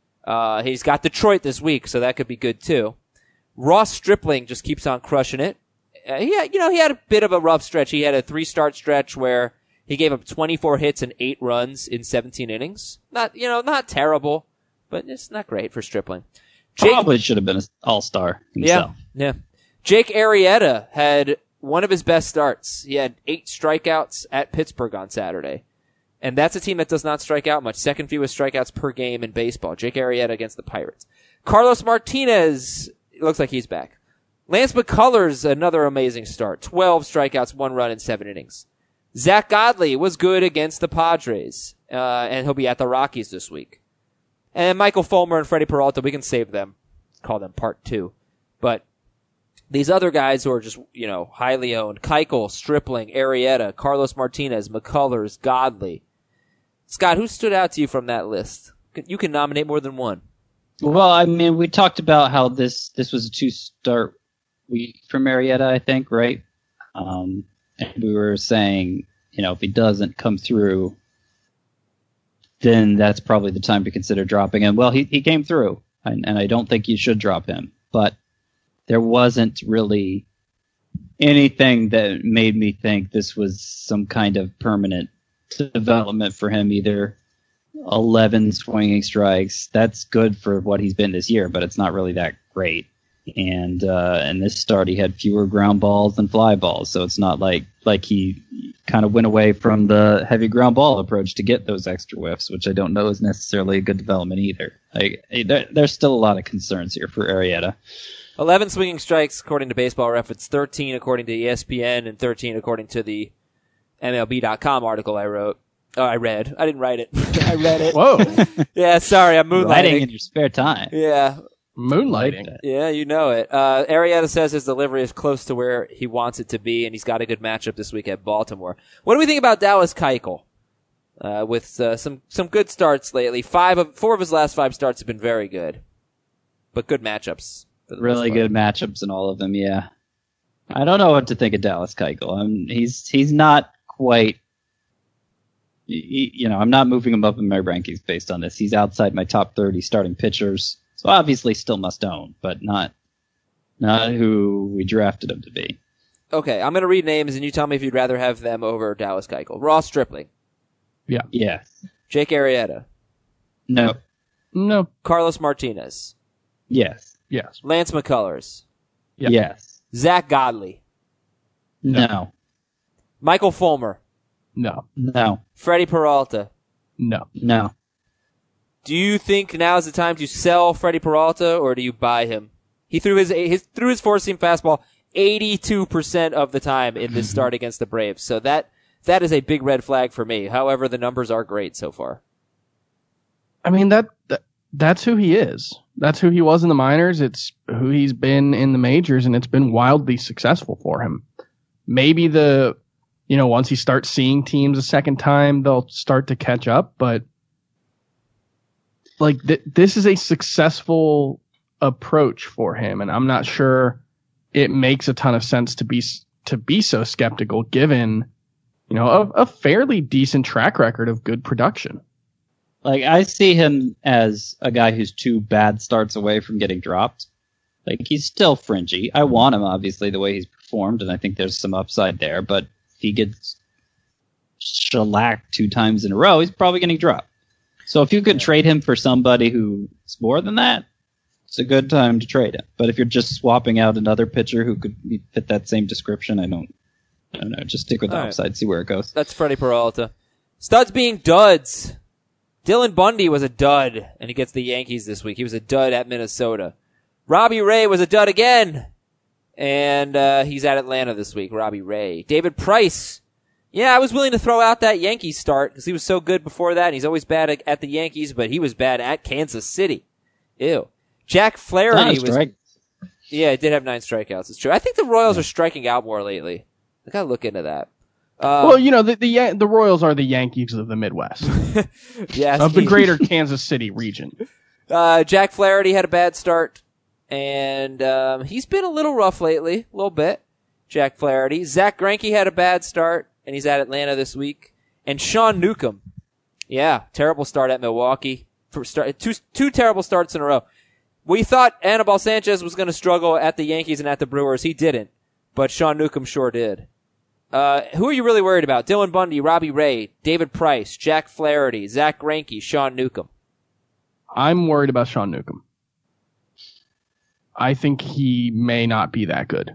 Uh, he's got Detroit this week, so that could be good too. Ross Stripling just keeps on crushing it. Uh, he had, you know, he had a bit of a rough stretch. He had a three-start stretch where he gave up twenty-four hits and eight runs in seventeen innings. Not, you know, not terrible, but it's not great for Stripling. Jake, Probably should have been an all-star himself. yeah, yeah. Jake Arrieta had one of his best starts. He had eight strikeouts at Pittsburgh on Saturday. And that's a team that does not strike out much. Second fewest strikeouts per game in baseball. Jake Arrieta against the Pirates. Carlos Martinez, it looks like he's back. Lance McCullers, another amazing start. twelve strikeouts, one run in seven innings. Zach Godley was good against the Padres, uh, and he'll be at the Rockies this week. And Michael Fulmer and Freddie Peralta, we can save them, call them part two. But these other guys who are just, you know, highly owned, Keuchel, Stripling, Arrieta, Carlos Martinez, McCullers, Godley. Scott, who stood out to you from that list? You can nominate more than one. Well, I mean, we talked about how this, this was a two-start week for Marietta, I think, right? Um, and we were saying, you know, if he doesn't come through, then that's probably the time to consider dropping him. Well, he, he came through, and, and I don't think you should drop him. But there wasn't really anything that made me think this was some kind of permanent development for him either. eleven swinging strikes. That's good for what he's been this year, but it's not really that great. And uh, in this start, he had fewer ground balls than fly balls, so it's not like like he kind of went away from the heavy ground ball approach to get those extra whiffs, which I don't know is necessarily a good development either. Like, there, there's still a lot of concerns here for Arrieta. eleven swinging strikes according to Baseball Reference, thirteen according to E S P N, and thirteen according to the M L B dot com article I wrote. Oh, I read. I didn't write it. I read it. Whoa. Yeah, sorry, I'm moonlighting. Writing in your spare time. Yeah, Moonlighting. yeah, you know it. Uh, Arrieta says his delivery is close to where he wants it to be, and he's got a good matchup this week at Baltimore. What do we think about Dallas Keuchel? Uh, with uh, some some good starts lately. Five of four of his last five starts have been very good, but good matchups. For the Really most part. good matchups in all of them, yeah. I don't know what to think of Dallas Keuchel. I'm, he's he's not quite, you know, I'm not moving him up in my rankings based on this. He's outside my top thirty starting pitchers, so obviously still must own, but not not who we drafted him to be. Okay, I'm going to read names, and you tell me if you'd rather have them over Dallas Keuchel. Ross Stripling, Yeah. Yes. Jake Arrieta, No. No. Carlos Martinez, Yes. Yes. Lance McCullers, Yeah. Yes. Zach Godley, No. Michael Fulmer, No. No. Freddie Peralta. No. No. Do you think now is the time to sell Freddie Peralta, or do you buy him? He threw his, his threw his four-seam fastball eighty-two percent of the time in this start against the Braves. So that that is a big red flag for me. However, the numbers are great so far. I mean, that, that that's who he is. That's who he was in the minors. It's who he's been in the majors, and it's been wildly successful for him. Maybe the, you know, once he starts seeing teams a second time, they'll start to catch up. But like th- this is a successful approach for him, and I'm not sure it makes a ton of sense to be to be so skeptical, given you know a, a fairly decent track record of good production. Like, I see him as a guy who's two bad starts away from getting dropped. Like, he's still fringy. I want him, obviously, the way he's performed, and I think there's some upside there. But if he gets shellacked two times in a row, he's probably getting dropped. So if you could trade him for somebody who's more than that, it's a good time to trade him. But if you're just swapping out another pitcher who could fit that same description, I don't, I don't know. Just stick with the All right. upside, see where it goes. That's Freddie Peralta. Studs being duds. Dylan Bundy was a dud, and he gets the Yankees this week. He was a dud at Minnesota. Robbie Ray was a dud again, and uh, he's at Atlanta this week. Robbie Ray. David Price. Yeah, I was willing to throw out that Yankees start because he was so good before that, and he's always bad at, at the Yankees, but he was bad at Kansas City. Ew. Jack Flaherty was. Strike. Yeah, it did have nine strikeouts. It's true. I think the Royals are striking out more lately. I gotta look into that. Um, Well, you know, the, the Yan- the Royals are the Yankees of the Midwest, yes, of the he- greater Kansas City region. Uh, Jack Flaherty had a bad start, and um, he's been a little rough lately, a little bit. Jack Flaherty. Zach Greinke had a bad start, and he's at Atlanta this week. And Sean Newcomb, yeah, terrible start at Milwaukee. For start, two two terrible starts in a row. We thought Anibal Sanchez was going to struggle at the Yankees and at the Brewers. He didn't, but Sean Newcomb sure did. Uh, who are you really worried about? Dylan Bundy, Robbie Ray, David Price, Jack Flaherty, Zach Greinke, Sean Newcomb. I'm worried about Sean Newcomb. I think he may not be that good.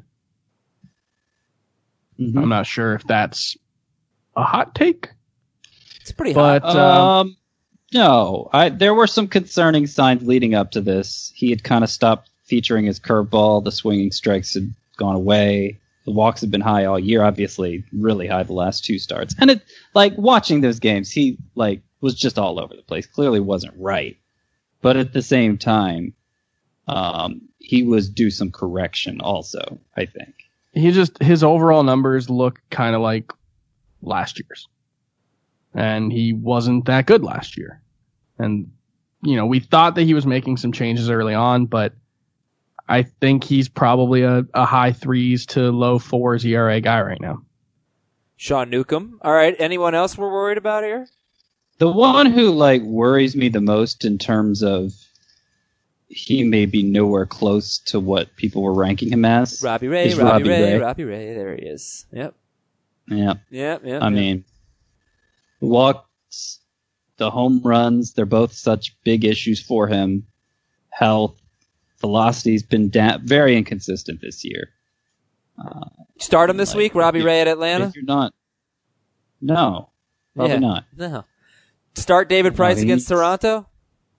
Mm-hmm. I'm not sure if that's a hot take, It's pretty but hot. um, Um, no, I there were some concerning signs leading up to this. He had kind of stopped featuring his curveball. The swinging strikes had gone away. The walks have been high all year, obviously really high the last two starts. And it like watching those games, he like was just all over the place. Clearly wasn't right. But at the same time, um, he was due some correction also, I think. he just his overall numbers look kind of like last year's, and he wasn't that good last year. And you know, we thought that he was making some changes early on, but I think he's probably a, a high threes to low fours E R A guy right now. Sean Newcomb. All right. Anyone else we're worried about here? The one who like worries me the most in terms of he may be nowhere close to what people were ranking him as. Robbie Ray, is Robbie, Robbie Ray, Ray. Robbie Ray. There he is. Yep. Yeah. Yep. Yep. I yep. mean, walks, the home runs, they're both such big issues for him. Health, velocity's been da- very inconsistent this year. Uh, Start him this like, week, Robbie if- Ray at Atlanta? If you're not, no, probably Yeah. not. No. Start David Price No, he against needs- Toronto?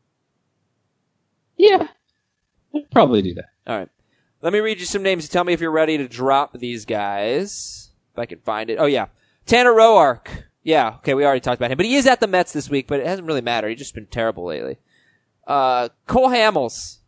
Yeah, I'd probably do that. All right. Let me read you some names. Tell me if you're ready to drop these guys. If I can find it. Oh, yeah. Tanner Roark. Yeah, okay, we already talked about him. But he is at the Mets this week, but it hasn't really mattered. He's just been terrible lately. Uh, Cole Hamels.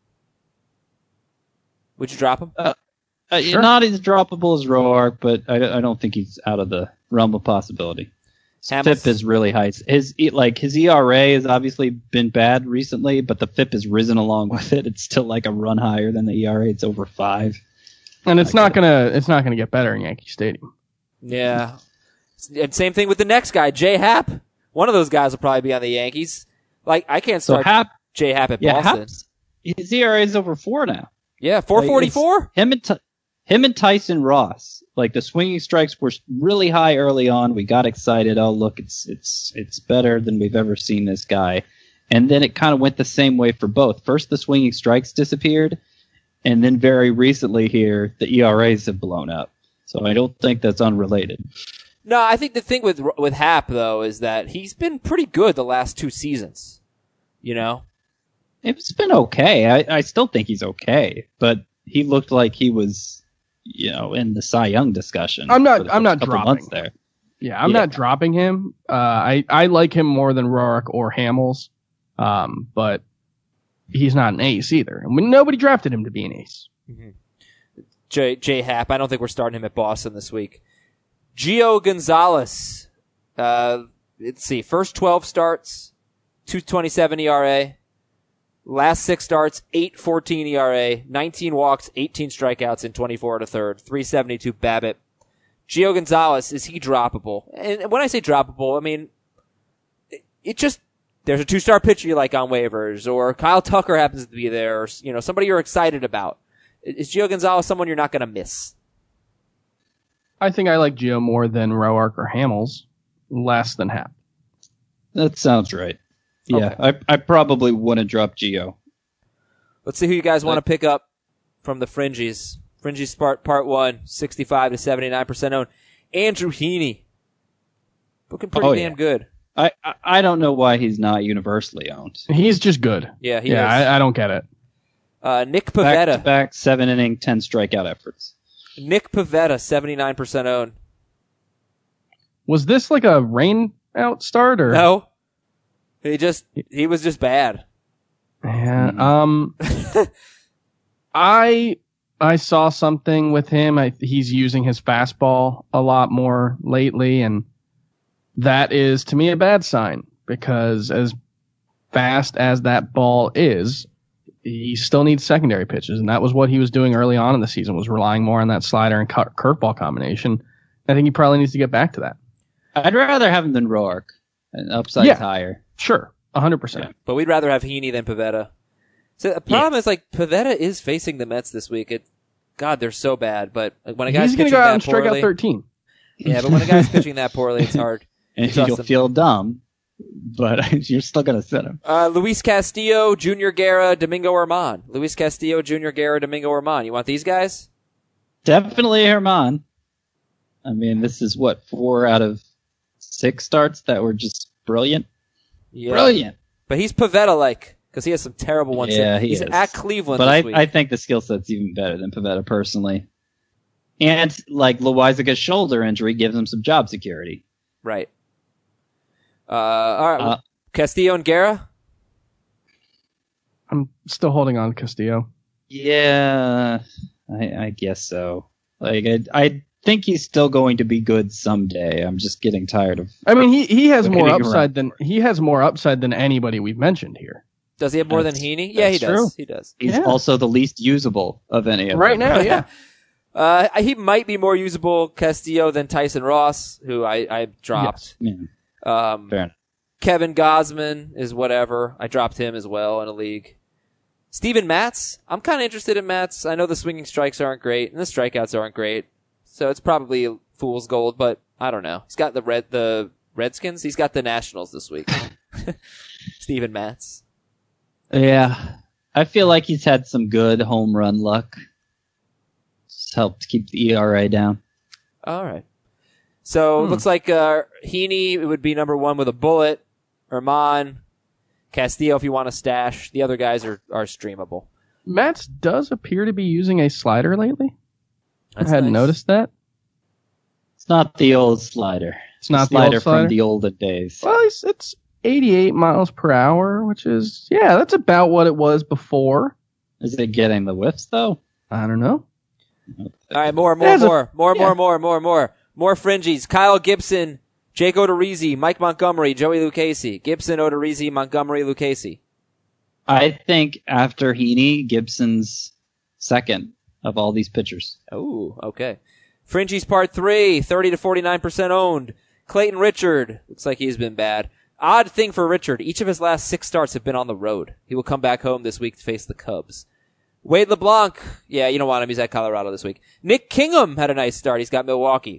Would you drop him? Uh, Sure. Not as droppable as Roark, but I, I don't think he's out of the realm of possibility. His Hamels- F I P is really high. His like his E R A has obviously been bad recently, but the F I P has risen along with it. It's still like a run higher than the E R A. It's over five. And it's not gonna it's not gonna get better in Yankee Stadium. Yeah. And same thing with the next guy, Jay Happ. One of those guys will probably be on the Yankees. Like, I can't So start Hap, Jay Happ at yeah, Boston. Hap's, his E R A is over four now. Yeah, four forty-four? Like, him and Ty- him and Tyson Ross, like the swinging strikes were really high early on. We got excited. Oh, look, it's it's it's better than we've ever seen this guy. And then it kind of went the same way for both. First, the swinging strikes disappeared, and then very recently here, the E R As have blown up. So I don't think that's unrelated. No, I think the thing with with Happ, though, is that he's been pretty good the last two seasons. You know? It's been okay. I, I still think he's okay, but he looked like he was, you know, in the Cy Young discussion. I'm not- for the I'm not couple dropping months him. there. Yeah, I'm Yeah. not dropping him. Uh, I I like him more than Roark or Hamels, um, but he's not an ace either. I mean, nobody drafted him to be an ace. Jay, Jay Happ. I don't think we're starting him at Boston this week. Gio Gonzalez. Uh, let's see. First twelve starts, two twenty-seven E R A. Last six starts, eight fourteen E R A, nineteen walks, eighteen strikeouts in twenty-four and a third, three seventy-two BABIP. Gio Gonzalez, is he droppable? And when I say droppable, I mean, it, it just, there's a two-star pitcher you like on waivers, or Kyle Tucker happens to be there, or, you know, somebody you're excited about. Is Gio Gonzalez someone you're not going to miss? I think I like Gio more than Roark or Hamels, less than half. That sounds right. Yeah, Okay. I I probably wouldn't drop Gio. Let's see who you guys want to pick up from the Fringies. Fringies part, part one, sixty-five to seventy-nine percent owned. Andrew Heaney. Looking pretty Oh, damn yeah. good. I, I I don't know why he's not universally owned. He's just good. Yeah, he yeah, is. I, I don't get it. Uh, Nick Back to Pivetta. back, seven inning, ten strikeout efforts. Nick Pivetta, seventy-nine percent owned. Was this like a rain out start or? No. He just, he was just bad. Yeah. Mm. Um, I I saw something with him. I, he's using his fastball a lot more lately, and that is to me a bad sign because as fast as that ball is, he still needs secondary pitches, and that was what he was doing early on in the season, was relying more on that slider and cur- curveball combination. I think he probably needs to get back to that. I'd rather have him than Roark. An upside Yeah. higher. Sure, one hundred percent. But we'd rather have Heaney than Pivetta. So the problem is, like, Pivetta is facing the Mets this week. It, God, they're so bad. But when a guy's He's going to pitching go out that and strike poorly, out thirteen. yeah, but when a guy's pitching that poorly, it's hard. And Trust you'll him. feel dumb, but you're still going to sit him. Uh, Luis Castillo, Junior Guerra, Domingo Herman. Luis Castillo, Junior Guerra, Domingo Herman. You want these guys? Definitely Herman. I mean, this is what, four out of six starts that were just brilliant? Yeah. Brilliant. But he's Pivetta-like, because he has some terrible ones. Yeah, he he's is. at Cleveland But this I, week. I think the skill set's even better than Pivetta personally. And, like, Loizaga's shoulder injury gives him some job security. Right. Uh, all right. Uh, Castillo and Guerra? I'm still holding on to Castillo. Yeah, I, I guess so. Like, I, I think he's still going to be good someday. I'm just getting tired of. I mean, he, he has more Waiting upside than he has more upside than anybody we've mentioned here. Does he have more That's- than Heaney? Yeah, he that's does. true. He does. He's Yeah. also the least usable of any of Right them. now, yeah. Uh, he might be more usable, Castillo, than Tyson Ross, who I, I dropped. Yeah, Um, fair enough. Kevin Gosman is whatever. I dropped him as well in a league. Steven Matz. I'm kind of interested in Matz. I know the swinging strikes aren't great, and the strikeouts aren't great. So it's probably fool's gold, but I don't know. He's got the red, the Redskins. He's got the Nationals this week. Steven Matz. Yeah, I feel like he's had some good home run luck. Just helped keep the E R A down. All right. So it looks like uh, Heaney would be number one with a bullet. Herman, Castillo if you want to stash. The other guys are, are streamable. Matz does appear to be using a slider lately. That's I hadn't nice. noticed that. It's not the old slider. It's not the slider old slider? from the olden days. Well, it's, it's eighty-eight miles per hour, which is, yeah, that's about what it was before. Is it getting the whiffs though? I don't know. All right, more, more, There's a- more, more, yeah. more, more, more, more. More Fringies. Kyle Gibson, Jake Odorizzi, Mike Montgomery, Joey Lucchesi. Gibson, Odorizzi, Montgomery, Lucchesi. I think after Heaney, Gibson's second of all these pitchers. Oh, okay. Fringies part three, thirty to forty-nine percent owned. Clayton Richard. Looks like he's been bad. Odd thing for Richard. Each of his last six starts have been on the road. He will come back home this week to face the Cubs. Wade LeBlanc. Yeah, you don't want him. He's at Colorado this week. Nick Kingham had a nice start. He's got Milwaukee.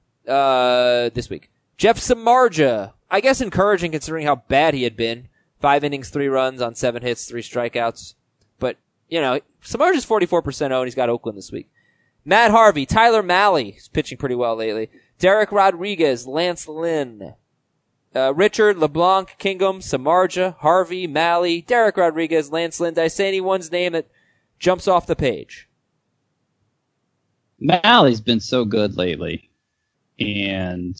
Uh, this week. Jeff Samardzija. I guess encouraging considering how bad he had been. Five innings, three runs on seven hits, three strikeouts. But, you know, Samardzija's forty-four percent owned. He's got Oakland this week. Matt Harvey. Tyler Malley. He's pitching pretty well lately. Derek Rodriguez. Lance Lynn. Uh, Richard, LeBlanc, Kingham, Samardzija, Harvey, Malley, Derek Rodriguez, Lance Lynn. Did I say anyone's name that jumps off the page? Malley's been so good lately, and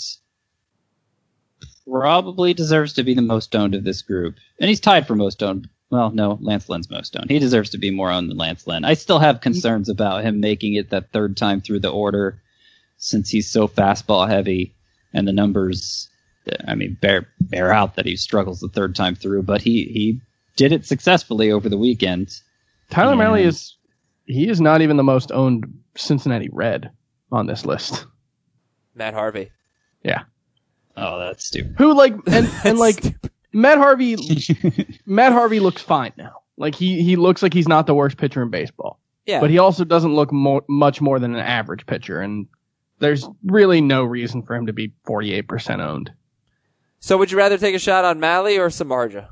probably deserves to be the most owned of this group. And he's tied for most owned. Well, no, Lance Lynn's most owned. He deserves to be more owned than Lance Lynn. I still have concerns about him making it that third time through the order. since he's so fastball heavy, and the numbers, I mean, bear bear out that he struggles the third time through. But he he did it successfully over the weekend. Tyler And- Mahle is he is not even the most owned Cincinnati Red on this list. Matt Harvey. Yeah. Oh, that's stupid. Who like and, and like Matt Harvey Matt Harvey looks fine now. Like he he looks like he's not the worst pitcher in baseball. Yeah. But he also doesn't look more, much more than an average pitcher, and there's really no reason for him to be forty-eight percent owned. So would you rather take a shot on Mahle or Samardzija?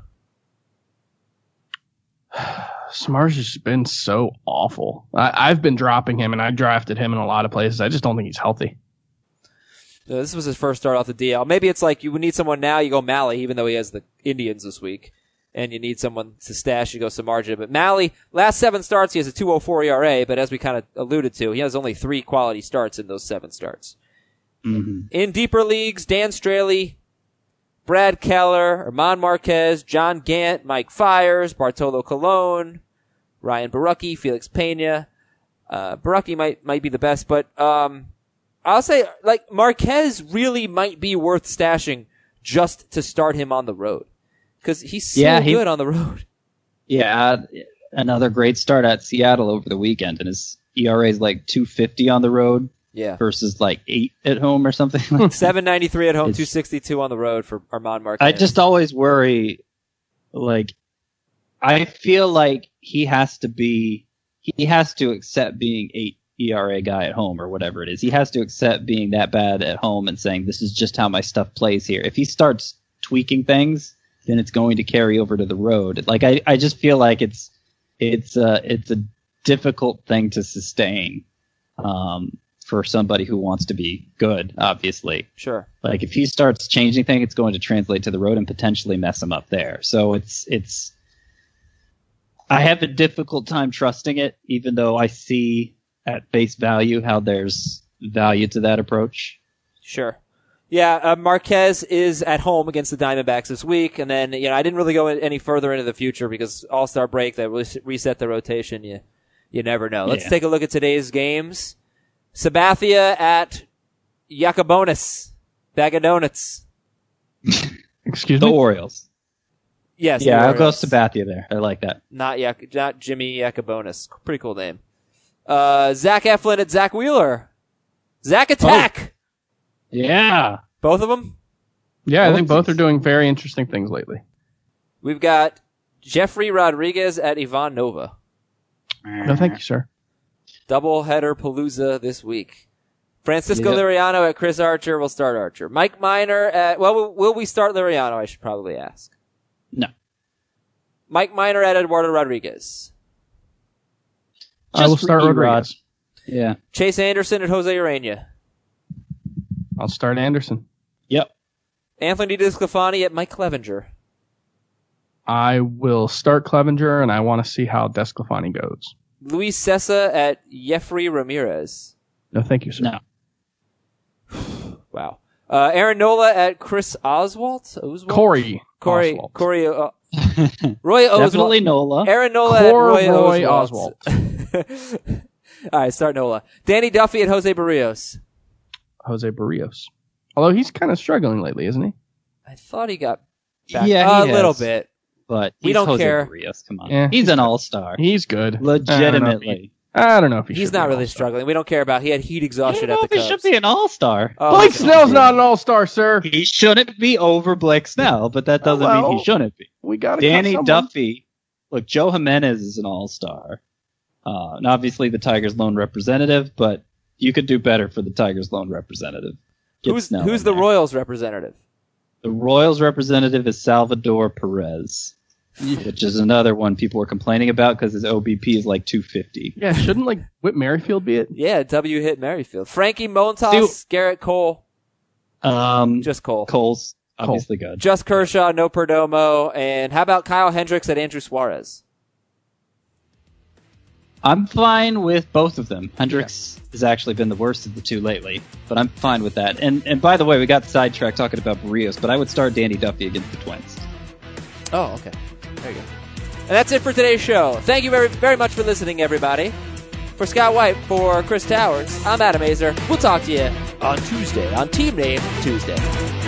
Samardzija's been so awful. I, I've been dropping him, and I drafted him in a lot of places. I just don't think he's healthy. No, this was his first start off the D L. Maybe it's like you need someone now, you go Mahle, even though he has the Indians this week. And you need someone to stash, you go Samardzija. But Mahle, last seven starts, he has a two oh four E R A, but as we kind of alluded to, he has only three quality starts in those seven starts. Mm-hmm. In deeper leagues, Dan Straley, Brad Keller, Herman Marquez, John Gant, Mike Fiers, Bartolo Colon, Ryan Barucki, Felix Pena. Uh, Barucki might, might be the best, but, um, I'll say, like, Marquez really might be worth stashing just to start him on the road. Because he's so Yeah, he- good on the road. Yeah, another great start at Seattle over the weekend, and his E R A is like two fifty on the road Yeah. versus like eight at home or something. seven ninety-three at home, It's- two sixty-two on the road for Armand Marquez. I just always worry, like, I feel like he has to be, he has to accept being eight E R A guy at home or whatever it is. He has to accept being that bad at home and saying, this is just how my stuff plays here. If he starts tweaking things, then it's going to carry over to the road. Like, I, I just feel like it's, it's a, it's a difficult thing to sustain, um, for somebody who wants to be good, obviously. Sure. Like, if he starts changing things, it's going to translate to the road and potentially mess him up there. So it's, it's, I have a difficult time trusting it, even though I see at face value how there's value to that approach. Sure. Yeah, uh, Marquez is at home against the Diamondbacks this week, and then, you know, I didn't really go any further into the future because All-Star break, that res- reset the rotation, you, you never know. Let's Yeah. take a look at today's games. Sabathia at Yacobonis. Bag of donuts. Excuse The me? Orioles. Yes. Yeah, the I'll go Orioles. Sabathia there. I like that. Not Yak- not Jimmy Yacobonis. Pretty cool name. Uh, Zach Eflin at Zach Wheeler. Zach Attack! Yeah. Both of them? Yeah, I Oh, think both are doing very interesting things lately. We've got Jeffrey Rodriguez at Ivan Nova. No, thank you, sir. Doubleheader Palooza this week. Francisco Yep. Liriano at Chris Archer. We'll start Archer. Mike Minor at, well, will- will we start Liriano? I should probably ask. No. Mike Minor at Eduardo Rodriguez. I will Just start E-Rod. Rodriguez. Yeah. Chase Anderson at Jose Urena. I'll start Anderson. Yep. Anthony DeSclafani at Mike Clevenger. I will start Clevenger, and I want to see how Desclafani goes. Luis Sessa at Jeffrey Ramirez. No, thank you, sir. No. Wow. Uh, Aaron Nola at Chris Oswalt? Oswalt? Corey. Corey. Oswalt. Corey. Uh, Roy Oswalt. Definitely Nola. Aaron Nola at Cor- Roy, Roy Oswalt. All right, start Nola. Danny Duffy at Jose Barrios. Jose Barrios. Although he's kind of struggling lately, isn't he? I thought he got back Yeah, a he little has. bit. But We he's don't Jose care. Barrios. Come on. Yeah. He's an all-star. He's good. Legitimately. I don't know if he He's should be not an really all-star. struggling. We don't care about. He had heat I exhaustion don't at know the if he Cubs. should be an all-star. Oh, Blake listen. Snell's not an all-star, sir. He shouldn't be over Blake Snell, but that doesn't well, mean he shouldn't be. We got to Danny Duffy. Look, Joe Jimenez is an all-star. Uh, and obviously the Tigers' lone representative, but you could do better for the Tigers' lone representative. Get Who's Snell who's in the there. Royals representative? The Royals representative is Salvador Perez, which is another one people were complaining about because his O B P is like two fifty. Yeah, shouldn't like Whit Merrifield be it? Yeah, W hit Merrifield. Frankie Montas, Dude. Garrett Cole, Um, just Cole. Cole's obviously good. Just Kershaw, no Perdomo, and how about Kyle Hendricks at Andrew Suarez? I'm fine with both of them. Hendricks has actually been the worst of the two lately, but I'm fine with that. And and by the way, we got sidetracked talking about Barrios, but I would start Danny Duffy against the Twins. Oh, okay. There you go. And that's it for today's show. Thank you very, very much for listening, everybody. For Scott White, for Chris Towers, I'm Adam Azer. We'll talk to you on Tuesday, on Team Name Tuesday.